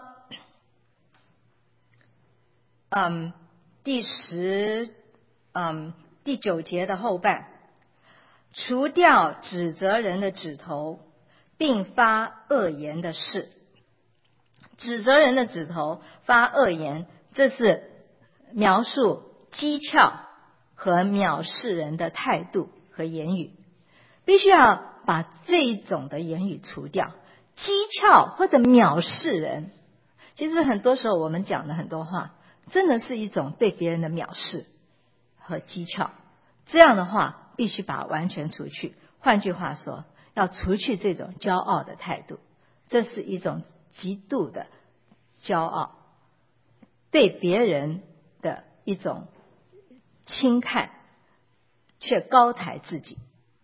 嗯，第十嗯第九节的后半，除掉指责人的指头，并发恶言的事。指责人的指头，发恶言，这是描述讥诮和藐视人的态度和言语，必须要把这一种的言语除掉。讥诮或者藐视人，其实很多时候我们讲的很多话真的是一种对别人的藐视和讥诮，这样的话必须把它完全除去。换句话说，要除去这种骄傲的态度，这是一种极度的骄傲，对别人的一种轻看，却高抬自己。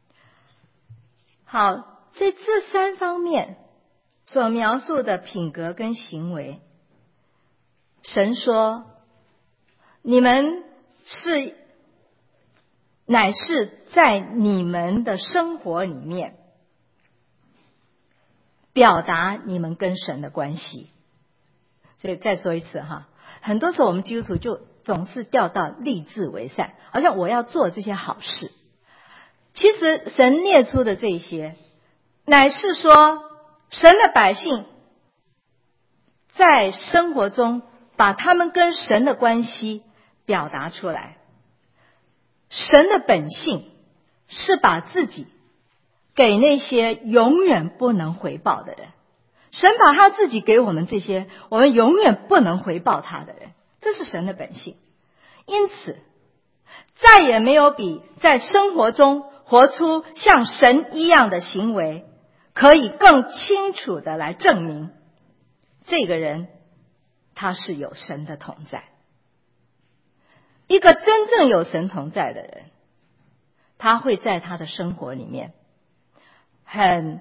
好，所以这三方面所描述的品格跟行为，神说你们是乃是在你们的生活里面表达你们跟神的关系。所以再说一次哈，很多时候我们基督徒就总是掉到立志为善，好像我要做这些好事。其实神列出的这些，乃是说神的百姓在生活中把他们跟神的关系表达出来。神的本性是把自己给那些永远不能回报的人，神把他自己给我们这些我们永远不能回报他的人，这是神的本性。因此再也没有比在生活中活出像神一样的行为可以更清楚的来证明这个人他是有神的同在。一个真正有神同在的人，他会在他的生活里面很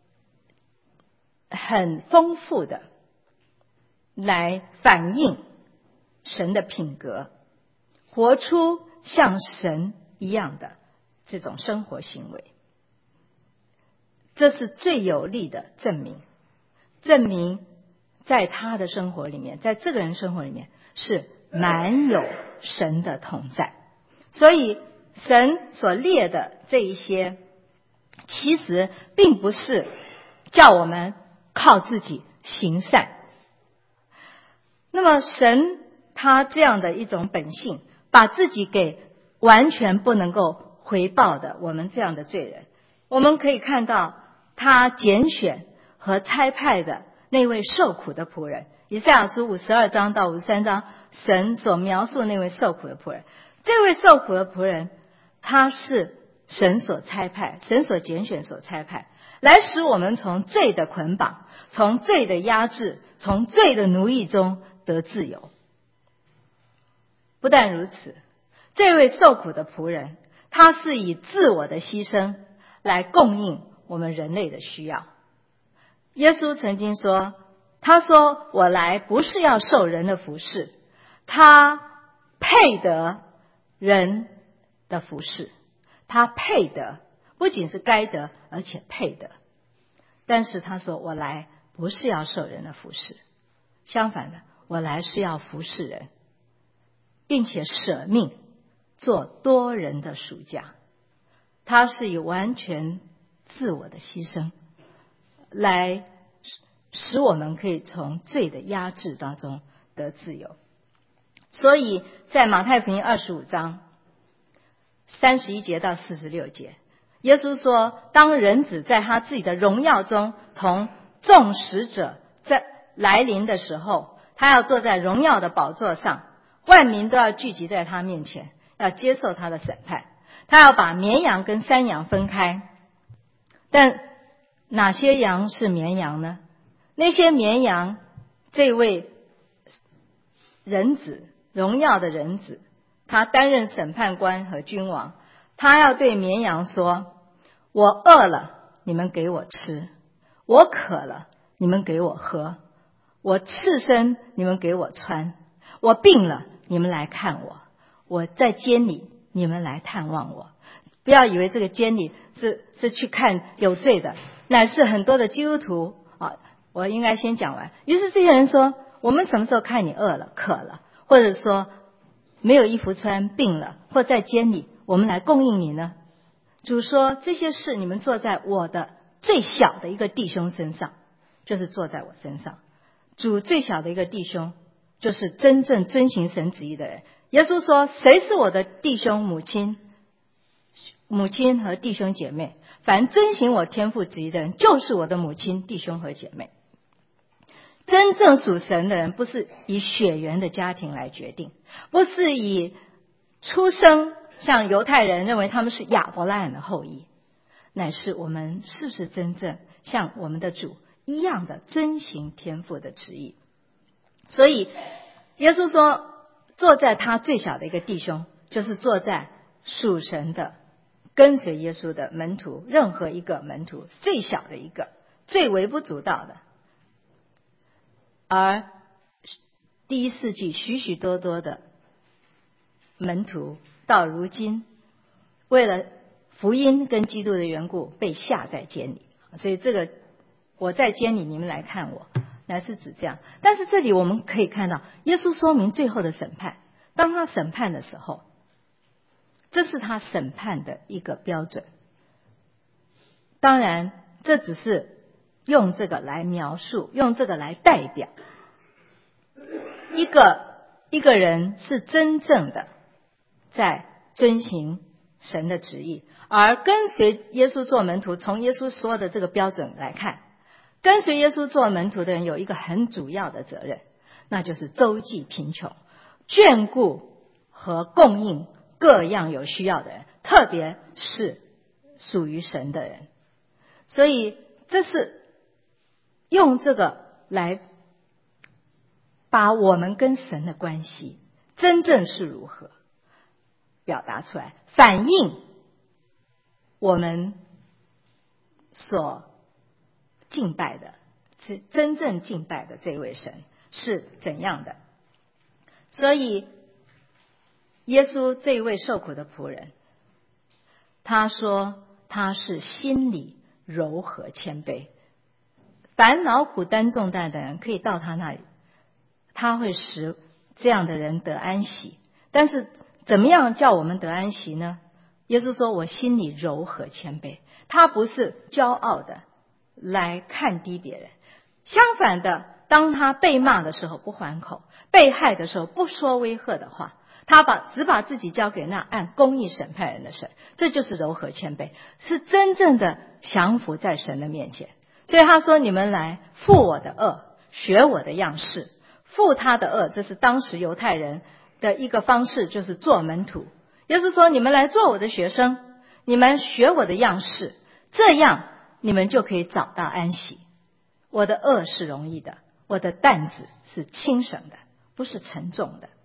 很丰富的来反映神的品格，活出像神一样的这种生活行为。这是最有力的证明，证明在他的生活里面，在这个人生活里面是满有神的同在。所以神所列的这一些，其实并不是叫我们靠自己行善。那么神他这样的一种本性，把自己给完全不能够回报的我们这样的罪人，我们可以看到他拣选和差派的那位受苦的仆人。以赛亚书五十二章到五十三章，神所描述那位受苦的仆人，这位受苦的仆人，他是神所差派，神所拣选所差派，来使我们从罪的捆绑，从罪的压制，从罪的奴役中得自由。 不但如此，这位受苦的仆人，他是以自我的牺牲来供应我们人类的需要。耶稣曾经说，他说我来不是要受人的服侍，他配得人的服侍，他配得，不仅是该得，而且配得。但是他说我来不是要受人的服侍，相反的，我来是要服侍人，并且舍命做多人的赎价。他是以完全自我的牺牲来使我们可以从罪的压制当中得自由。所以在马太福音二十五章三十一节到四十六节，耶稣说，当人子在他自己的荣耀中同众使者在来临的时候，他要坐在荣耀的宝座上，万民都要聚集在他面前，要接受他的审判。他要把绵羊跟山羊分开，但哪些羊是绵羊呢？那些绵羊，这位人子，荣耀的人子，他担任审判官和君王，他要对绵羊说，我饿了，你们给我吃；我渴了，你们给我喝；我赤身，你们给我穿；我病了，你们来看我；我在监里，你们来探望我。不要以为这个监里是是去看有罪的，乃是很多的基督徒啊。我应该先讲完。于是这些人说，我们什么时候看你饿了、渴了，或者说没有衣服穿、病了，或在监里，我们来供应你呢？主说，这些事你们做在我的最小的一个弟兄身上，就是做在我身上。主最小的一个弟兄，就是真正遵行神旨意的人。耶稣说，谁是我的弟兄、母亲、母亲和弟兄姐妹？凡遵行我天父旨意的人，就是我的母亲、弟兄和姐妹。真正属神的人，不是以血缘的家庭来决定，不是以出生，像犹太人认为他们是亚伯拉罕的后裔，乃是我们是不是真正像我们的主一样的遵行天父的旨意。所以耶稣说，坐在他最小的一个弟兄，就是坐在属神的跟随耶稣的门徒，任何一个门徒最小的一个，最微不足道的。而第一世纪许许多多的门徒到如今为了福音跟基督的缘故被下在监里，所以这个我在监里，你们来看我，乃是指这样。但是这里我们可以看到，耶稣说明最后的审判，当他审判的时候，这是他审判的一个标准。当然这只是用这个来描述，用这个来代表一个一个人是真正的在遵行神的旨意。而跟随耶稣做门徒，从耶稣说的这个标准来看，跟随耶稣做门徒的人有一个很主要的责任，那就是周济贫穷，眷顾和供应各样有需要的人，特别是属于神的人。所以这是用这个来把我们跟神的关系真正是如何表达出来，反映我们所敬拜的，是真正敬拜的这位神是怎样的。所以耶稣这一位受苦的仆人，他说他是心里柔和谦卑，凡劳苦担重担的人可以到他那里，他会使这样的人得安息。但是怎么样叫我们得安息呢？耶稣说，我心里柔和谦卑。他不是骄傲的来看低别人，相反的，当他被骂的时候不还口，被害的时候不说威吓的话，他把只把自己交给那按公义审判人的神。这就是柔和谦卑，是真正的降服在神的面前。所以他说，你们来负我的恶，学我的样式。负他的恶，这是当时犹太人的一个方式，就是做门徒。耶稣说，你们来做我的学生，你们学我的样式，这样你们就可以找到安息。我的恶是容易的，我的担子是轻省的，不是沉重的。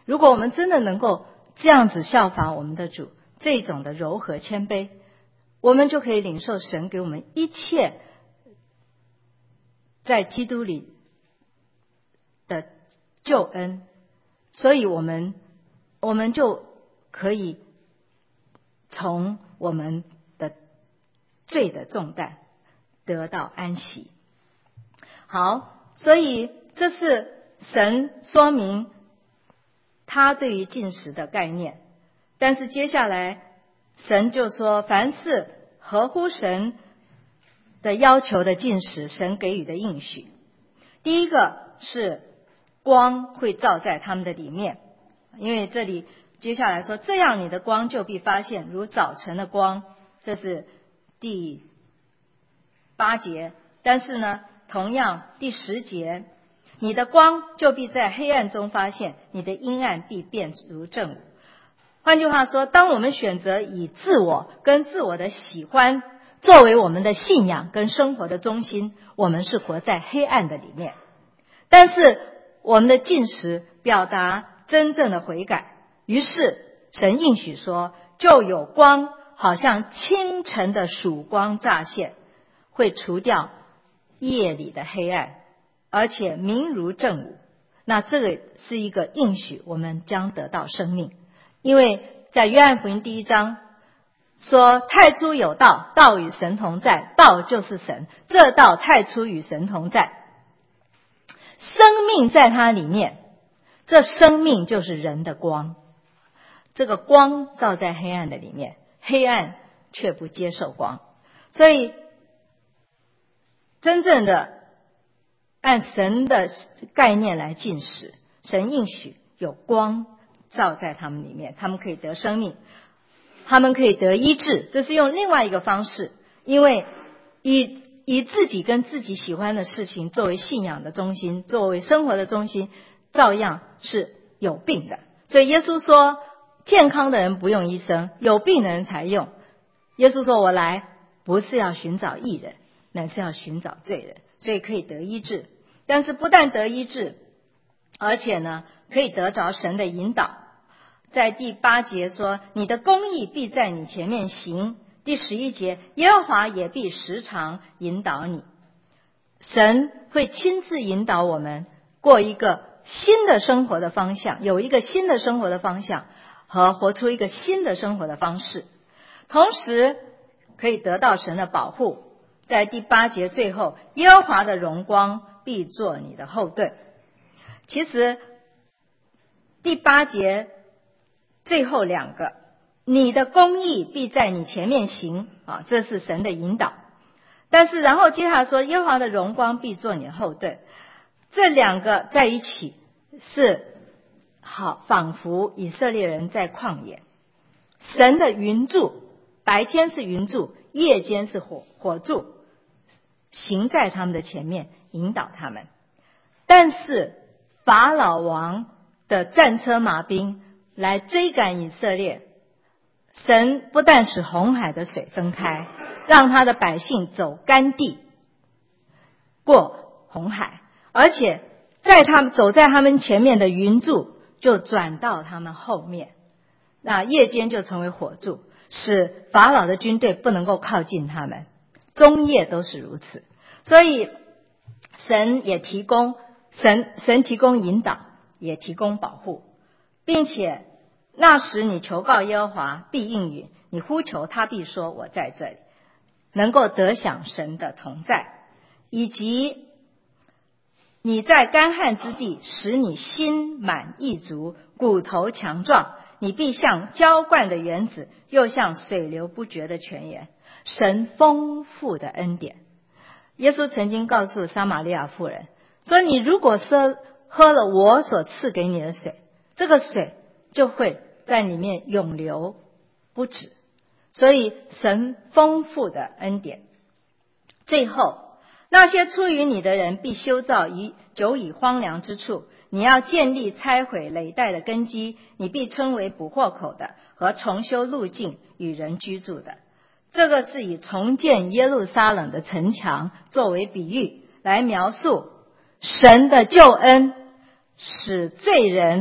如果我们真的能够这样子效法我们的主，这种的柔和谦卑，我们就可以领受神给我们一切在基督里的救恩，所以我们我们就可以从我们的罪的重担得到安息。好，所以这是神说明他对于禁食的概念。但是接下来神就说，凡是合乎神的要求的禁食，神给予的应许。第一个是光会照在他们的里面，因为这里接下来说，这样你的光就必发现如早晨的光，这是第八节。但是呢，同样第十节，你的光就必在黑暗中发现，你的阴暗必变如正午。换句话说，当我们选择以自我跟自我的喜欢作为我们的信仰跟生活的中心，我们是活在黑暗的里面。但是我们的禁食表达真正的悔改，于是神应许说，就有光，好像清晨的曙光乍现，会除掉夜里的黑暗，而且明如正午。那这个是一个应许，我们将得到生命。因为在约翰福音第一章说，太初有道，道与神同在，道就是神，这道太初与神同在，生命在它里面，这生命就是人的光。这个光照在黑暗的里面，黑暗却不接受光。所以真正的按神的概念来禁食，神应许有光照在他们里面，他们可以得生命，他们可以得医治。这是用另外一个方式，因为以以自己跟自己喜欢的事情作为信仰的中心，作为生活的中心，照样是有病的。所以耶稣说，健康的人不用医生，有病的人才用。耶稣说，我来不是要寻找义人，乃是要寻找罪人。所以可以得医治，但是不但得医治，而且呢可以得着神的引导。在第八节说，你的公义必在你前面行。第十一节，耶和华也必时常引导你。神会亲自引导我们过一个新的生活的方向，有一个新的生活的方向和活出一个新的生活的方式，同时可以得到神的保护。在第八节最后，耶和华的荣光必作你的后盾。其实第八节最后两个，你的公义必在你前面行啊，这是神的引导。但是然后接下来说，耶和华的荣光必作你的后盾，这两个在一起是好，仿佛以色列人在旷野，神的云柱，白天是云柱，夜间是火火柱，行在他们的前面，引导他们。但是法老王的战车马兵来追赶以色列，神不但使红海的水分开，让他的百姓走干地过红海，而且在他们走在他们前面的云柱就转到他们后面，那夜间就成为火柱，使法老的军队不能够靠近他们，终夜都是如此。所以神也提供神神提供引导，也提供保护，并且那时你求告耶和华必应允，你呼求他必说我在这里，能够得享神的同在，以及你在干旱之地使你心满意足，骨头强壮，你必像浇灌的园子，又像水流不绝的泉源。神丰富的恩典。耶稣曾经告诉撒玛利亚妇人说，你如果喝喝了我所赐给你的水，这个水就会在里面永流不止。所以神丰富的恩典。最后，那些出于你的人必修造以久已荒凉之处，你要建立拆毁累代的根基，你必称为补货口的和重修路径与人居住的。这个是以重建耶路撒冷的城墙作为比喻，来描述神的救恩使罪人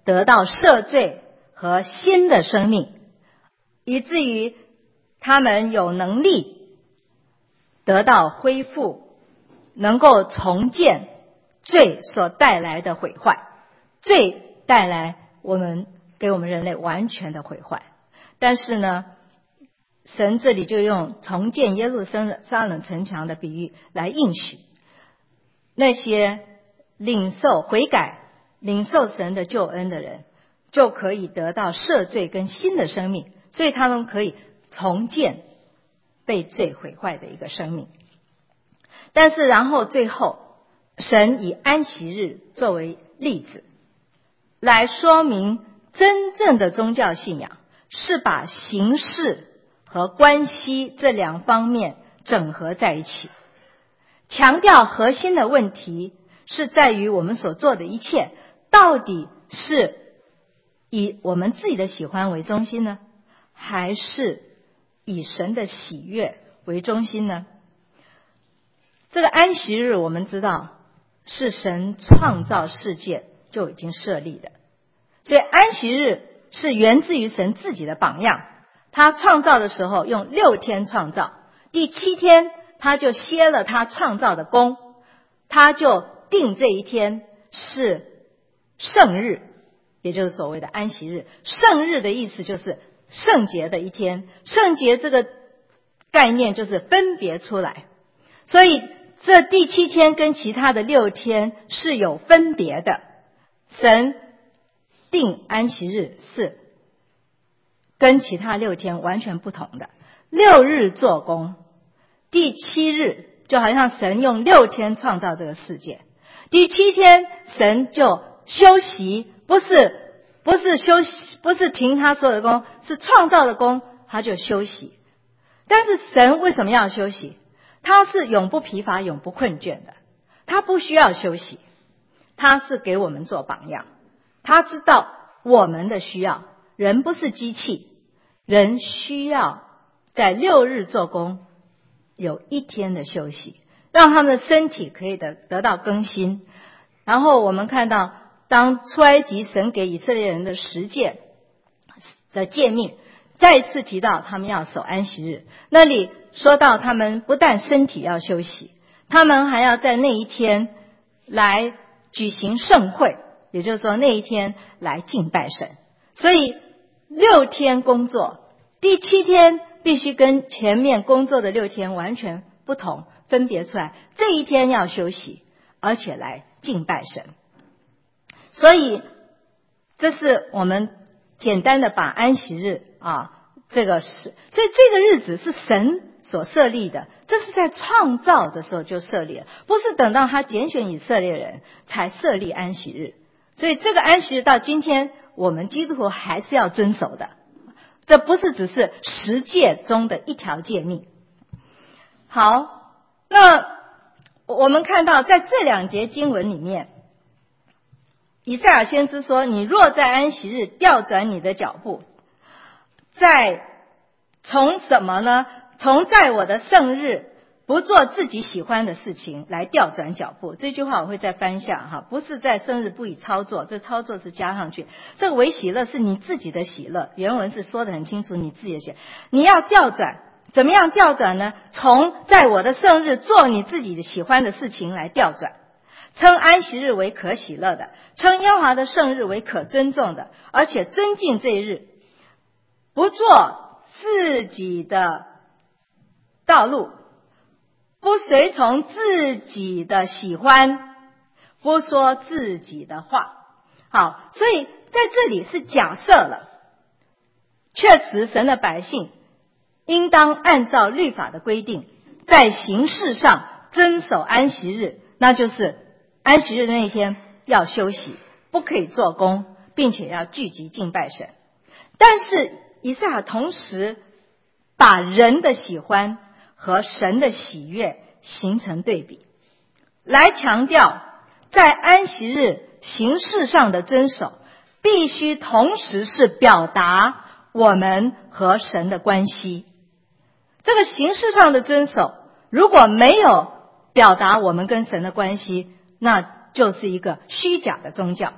得到赦罪和新的生命，以至于他们有能力得到恢复，能够重建罪所带来的毁坏。罪带来我们给我们人类完全的毁坏，但是呢，神这里就用重建耶路撒冷城墙的比喻来应许那些领受悔改领受神的救恩的人，就可以得到赦罪跟新的生命，所以他们可以重建被罪毁坏的一个生命。但是然后最后神以安息日作为例子来说明，真正的宗教信仰是把形式和关系这两方面整合在一起，强调核心的问题是在于我们所做的一切到底是以我们自己的喜欢为中心呢，还是以神的喜悦为中心呢？这个安息日我们知道是神创造世界就已经设立的，所以安息日是源自于神自己的榜样。他创造的时候用六天创造，第七天他就歇了他创造的功，他就定这一天是圣日，也就是所谓的安息日。圣日的意思就是圣洁的一天，圣洁这个概念就是分别出来，所以这第七天跟其他的六天是有分别的。神定安息日是跟其他六天完全不同的。六日做工，第七日就好像神用六天创造这个世界，第七天神就休息，不是不是休息，不是停他所有的工，是创造的工他就休息。但是神为什么要休息？他是永不疲乏永不困倦的，他不需要休息，他是给我们做榜样，他知道我们的需要。人不是机器，人需要在六日做工，有一天的休息，让他们的身体可以得得到更新。然后我们看到当出埃及神给以色列人的十诫的诫命再一次提到他们要守安息日，那里说到他们不但身体要休息，他们还要在那一天来举行盛会，也就是说那一天来敬拜神。所以六天工作，第七天必须跟前面工作的六天完全不同，分别出来，这一天要休息，而且来敬拜神。所以这是我们简单的把安息日啊，这个是，所以这个日子是神所设立的，这是在创造的时候就设立了，不是等到他拣选以色列人才设立安息日。所以这个安息日到今天我们基督徒还是要遵守的，这不是只是十诫中的一条诫命。好，那我们看到在这两节经文里面，以赛亚先知说，你若在安息日调转你的脚步，在从什么呢？从在我的圣日不做自己喜欢的事情来调转脚步。这句话我会再翻一下哈，不是在生日不以操作，这操作是加上去，这个为喜乐是你自己的喜乐，原文是说得很清楚，你自己的喜乐，你要调转。怎么样调转呢？从在我的圣日做你自己的喜欢的事情来调转，称安息日为可喜乐的，称耶和华的圣日为可尊重的，而且尊敬这一日，不做自己的道路，不随从自己的喜欢，不说自己的话。好，所以在这里是假设了确实神的百姓应当按照律法的规定，在形式上遵守安息日，那就是安息日那一天要休息，不可以做工，并且要聚集敬拜神。但是以赛亚同时把人的喜欢和神的喜悦形成对比，来强调在安息日形式上的遵守必须同时是表达我们和神的关系。这个形式上的遵守如果没有表达我们跟神的关系，那就是一个虚假的宗教。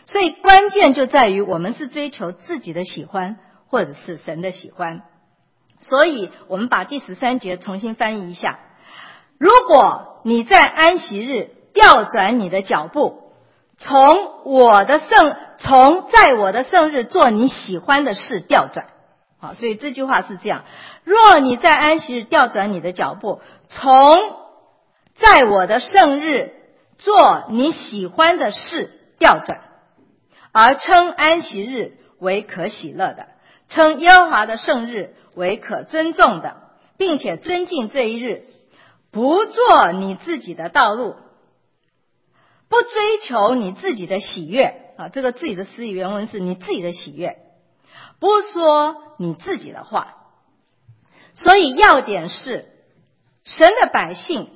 所以关键就在于我们是追求自己的喜欢，或者是神的喜欢。所以我们把第十三节重新翻译一下：如果你在安息日调转你的脚步，从我的圣从在我的圣日做你喜欢的事调转。好，所以这句话是这样：若你在安息日调转你的脚步，从在我的圣日做你喜欢的事调转，而称安息日为可喜乐的，称耶和华的圣日为可尊重的，并且尊敬这一日，不做你自己的道路，不追求你自己的喜悦啊，这个自己的诗意原文是你自己的喜悦，不说你自己的话。所以要点是，神的百姓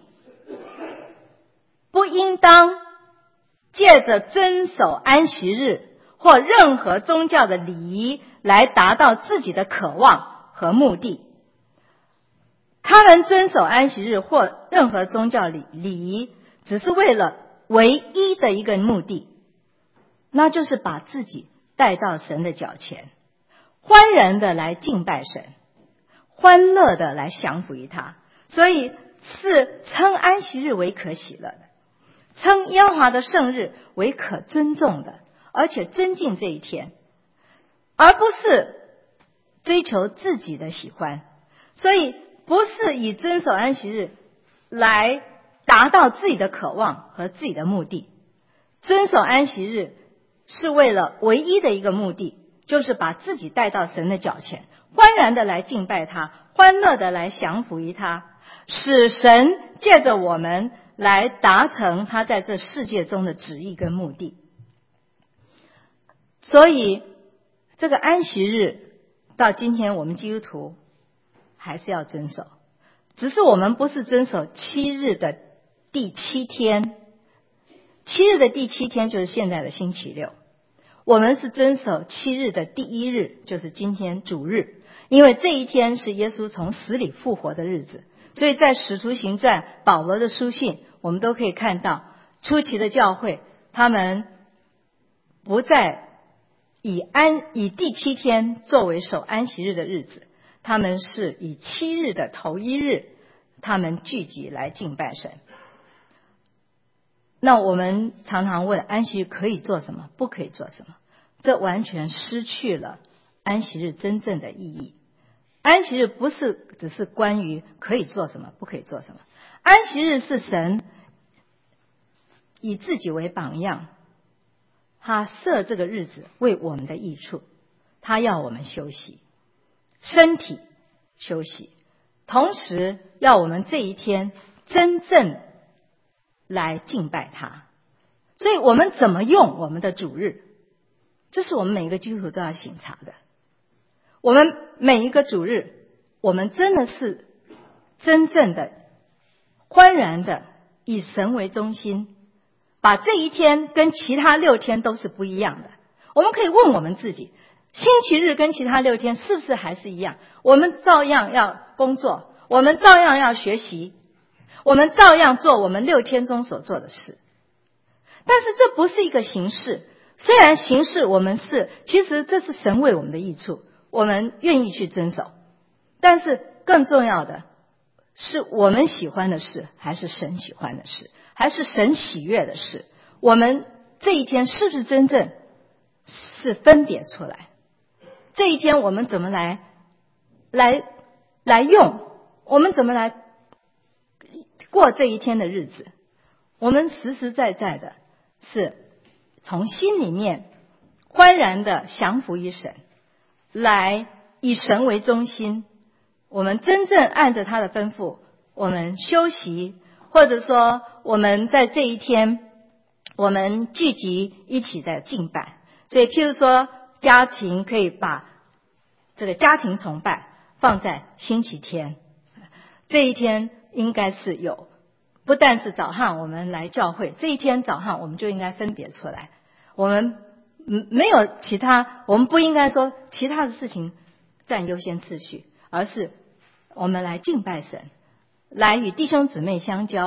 不应当借着遵守安息日或任何宗教的礼仪来达到自己的渴望和目的。他们遵守安息日或任何宗教礼仪，只是为了唯一的一个目的，那就是把自己带到神的脚前，欢然的来敬拜神，欢乐的来降服于他。所以是称安息日为可喜乐的，称耶和华的圣日为可尊重的，而且尊敬这一天，而不是追求自己的喜欢。所以不是以遵守安息日来达到自己的渴望和自己的目的。遵守安息日是为了唯一的一个目的，就是把自己带到神的脚前，欢然的来敬拜他，欢乐的来降服于他，使神借着我们来达成他在这世界中的旨意跟目的。所以这个安息日到今天我们基督徒还是要遵守，只是我们不是遵守七日的第七天，七日的第七天就是现在的星期六，我们是遵守七日的第一日，就是今天主日，因为这一天是耶稣从死里复活的日子。所以在使徒行传保罗的书信，我们都可以看到初期的教会他们不再以安以第七天作为守安息日的日子，他们是以七日的头一日他们聚集来敬拜神。那我们常常问安息日可以做什么，不可以做什么，这完全失去了安息日真正的意义。安息日不是只是关于可以做什么不可以做什么，安息日是神以自己为榜样，他设这个日子为我们的益处，他要我们休息，身体休息，同时要我们这一天真正来敬拜他。所以我们怎么用我们的主日，这是我们每一个基督徒都要省察的。我们每一个主日，我们真的是真正的欢然的以神为中心，把这一天跟其他六天都是不一样的。我们可以问我们自己，星期日跟其他六天是不是还是一样？我们照样要工作，我们照样要学习，我们照样做我们六天中所做的事。但是这不是一个形式，虽然形式我们是，其实这是神为我们的益处，我们愿意去遵守，但是更重要的是我们喜欢的事还是神喜欢的事，还是神喜悦的事，我们这一天是不是真正是分别出来，这一天我们怎么来来来用，我们怎么来过这一天的日子，我们实实在在的是从心里面欢然的降服于神，来以神为中心，我们真正按着他的吩咐，我们休息，或者说我们在这一天我们聚集一起的敬拜。所以譬如说家庭可以把这个家庭崇拜放在星期天，这一天应该是有，不但是早上我们来教会，这一天早上我们就应该分别出来，我们没有其他，我们不应该说其他的事情占优先次序，而是我们来敬拜神，来与弟兄姊妹相交，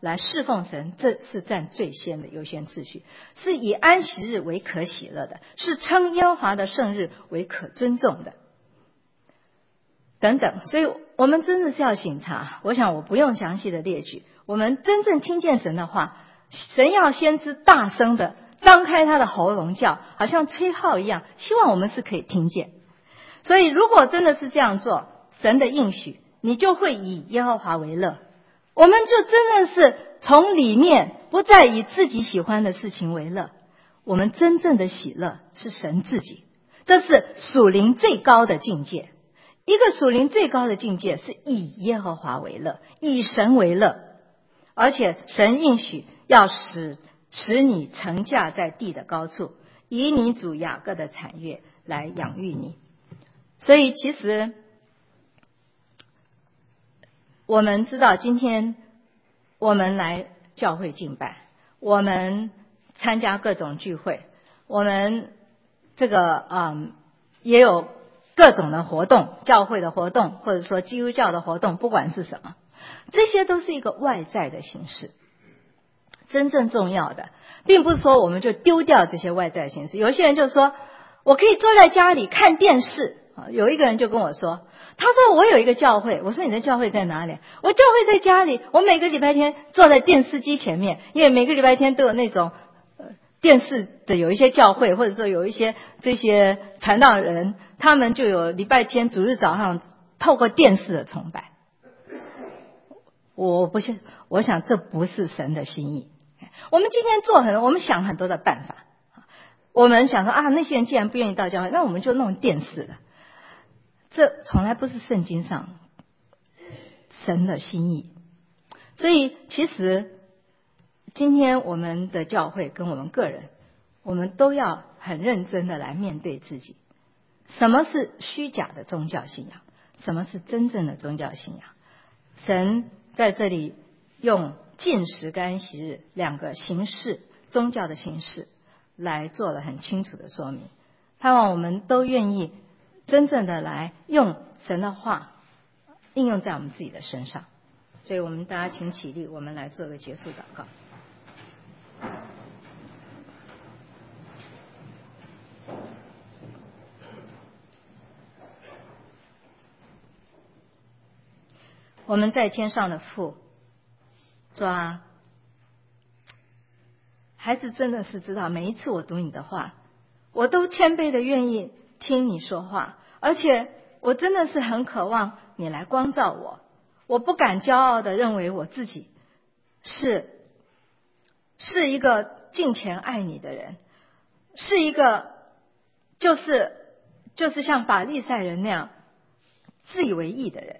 来侍奉神，这是占最先的优先次序，是以安息日为可喜乐的，是称耶和华的圣日为可尊重的，等等。所以我们真的是要省察，我想我不用详细的列举，我们真正听见神的话，神要先知大声的张开他的喉咙叫，好像吹号一样，希望我们是可以听见。所以如果真的是这样做，神的应许，你就会以耶和华为乐，我们就真的是从里面不再以自己喜欢的事情为乐，我们真正的喜乐是神自己，这是属灵最高的境界。一个属灵最高的境界是以耶和华为乐，以神为乐，而且神应许要使使你乘驾在地的高处，以你主雅各的产业来养育你。所以其实我们知道，今天我们来教会敬拜，我们参加各种聚会，我们这个嗯也有各种的活动，教会的活动，或者说基督教的活动，不管是什么，这些都是一个外在的形式。真正重要的并不是说我们就丢掉这些外在形式。有些人就说我可以坐在家里看电视，有一个人就跟我说，他说我有一个教会，我说你的教会在哪里？我教会在家里，我每个礼拜天坐在电视机前面，因为每个礼拜天都有那种呃电视的有一些教会，或者说有一些这些传道人，他们就有礼拜天主日早上透过电视的崇拜。我不是，我想这不是神的心意。我们今天做很多，我们想很多的办法，我们想说啊，那些人既然不愿意到教会，那我们就弄电视了。这从来不是圣经上神的心意。所以其实今天我们的教会跟我们个人，我们都要很认真的来面对自己，什么是虚假的宗教信仰，什么是真正的宗教信仰。神在这里用禁食跟安息日两个形式，宗教的形式来做了很清楚的说明，盼望我们都愿意真正的来用神的话应用在我们自己的身上。所以我们大家请起立，我们来做个结束祷告。我们在天上的父，主啊，孩子真的是知道，每一次我读你的话，我都谦卑的愿意听你说话，而且我真的是很渴望你来光照我。我不敢骄傲的认为我自己是是一个敬虔爱你的人，是一个就是就是像法利赛人那样自以为义的人。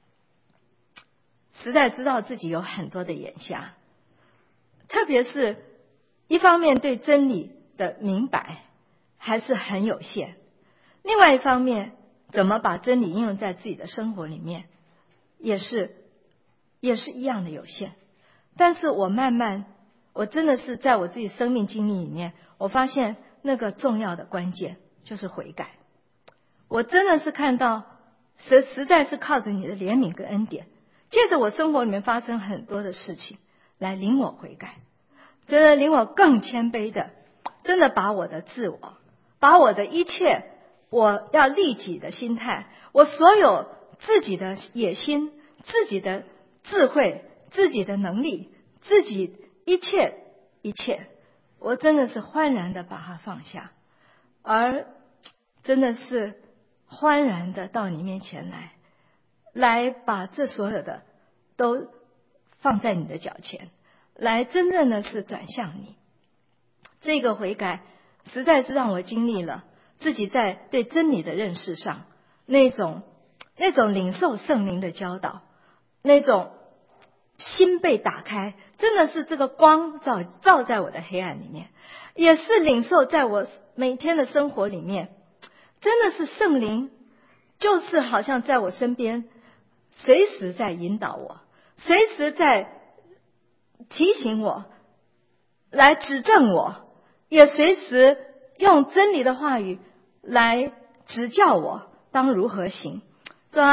实在知道自己有很多的眼瞎，特别是一方面对真理的明白还是很有限，另外一方面怎么把真理应用在自己的生活里面也是也是一样的有限。但是我慢慢我真的是在我自己生命经历里面，我发现那个重要的关键就是悔改。我真的是看到实实在是靠着你的怜悯跟恩典，借着我生活里面发生很多的事情来领我悔改，真的领我更谦卑的，真的把我的自我，把我的一切我要利己的心态，我所有自己的野心，自己的智慧，自己的能力，自己一切一切，我真的是欢然的把它放下，而真的是欢然的到你面前来来把这所有的都放在你的脚前，来真正的是转向你。这个悔改实在是让我经历了自己在对真理的认识上那种那种领受圣灵的教导，那种心被打开，真的是这个光照照在我的黑暗里面，也是领受在我每天的生活里面，真的是圣灵就是好像在我身边随时在引导我，随时在提醒我，来指正我，也随时用真理的话语来指教我当如何行。主啊，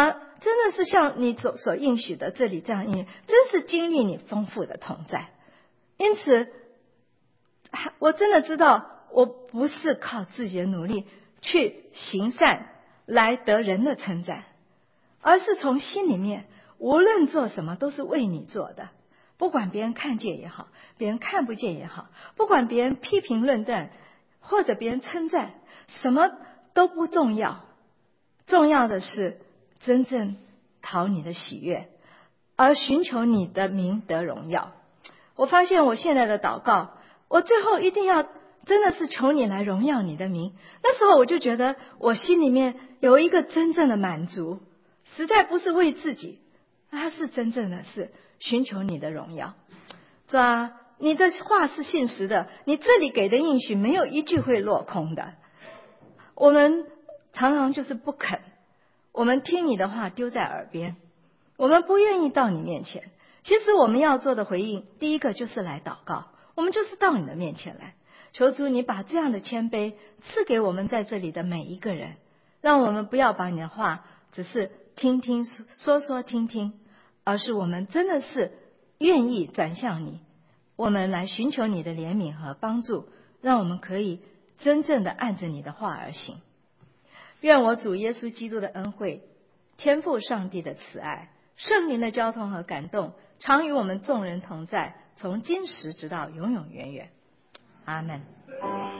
真的是像你所所应许的这里这样应许，真是经历你丰富的同在。因此我真的知道，我不是靠自己的努力去行善来得人的称赞，而是从心里面无论做什么都是为你做的，不管别人看见也好，别人看不见也好，不管别人批评论断或者别人称赞，什么都不重要，重要的是真正讨你的喜悦，而寻求你的名得荣耀。我发现我现在的祷告，我最后一定要真的是求你来荣耀你的名。那时候我就觉得我心里面有一个真正的满足，实在不是为自己，它是真正的是寻求你的荣耀。是吧？你的话是信实的，你这里给的应许没有一句会落空的。我们常常就是不肯，我们听你的话丢在耳边，我们不愿意到你面前。其实我们要做的回应，第一个就是来祷告，我们就是到你的面前来，求主你把这样的谦卑赐给我们在这里的每一个人，让我们不要把你的话只是听听说说听听，而是我们真的是愿意转向你，我们来寻求你的怜悯和帮助，让我们可以真正的按着你的话而行。愿我主耶稣基督的恩惠，天父上帝的慈爱，圣灵的交通和感动，常与我们众人同在，从今时直到永永远远。阿们。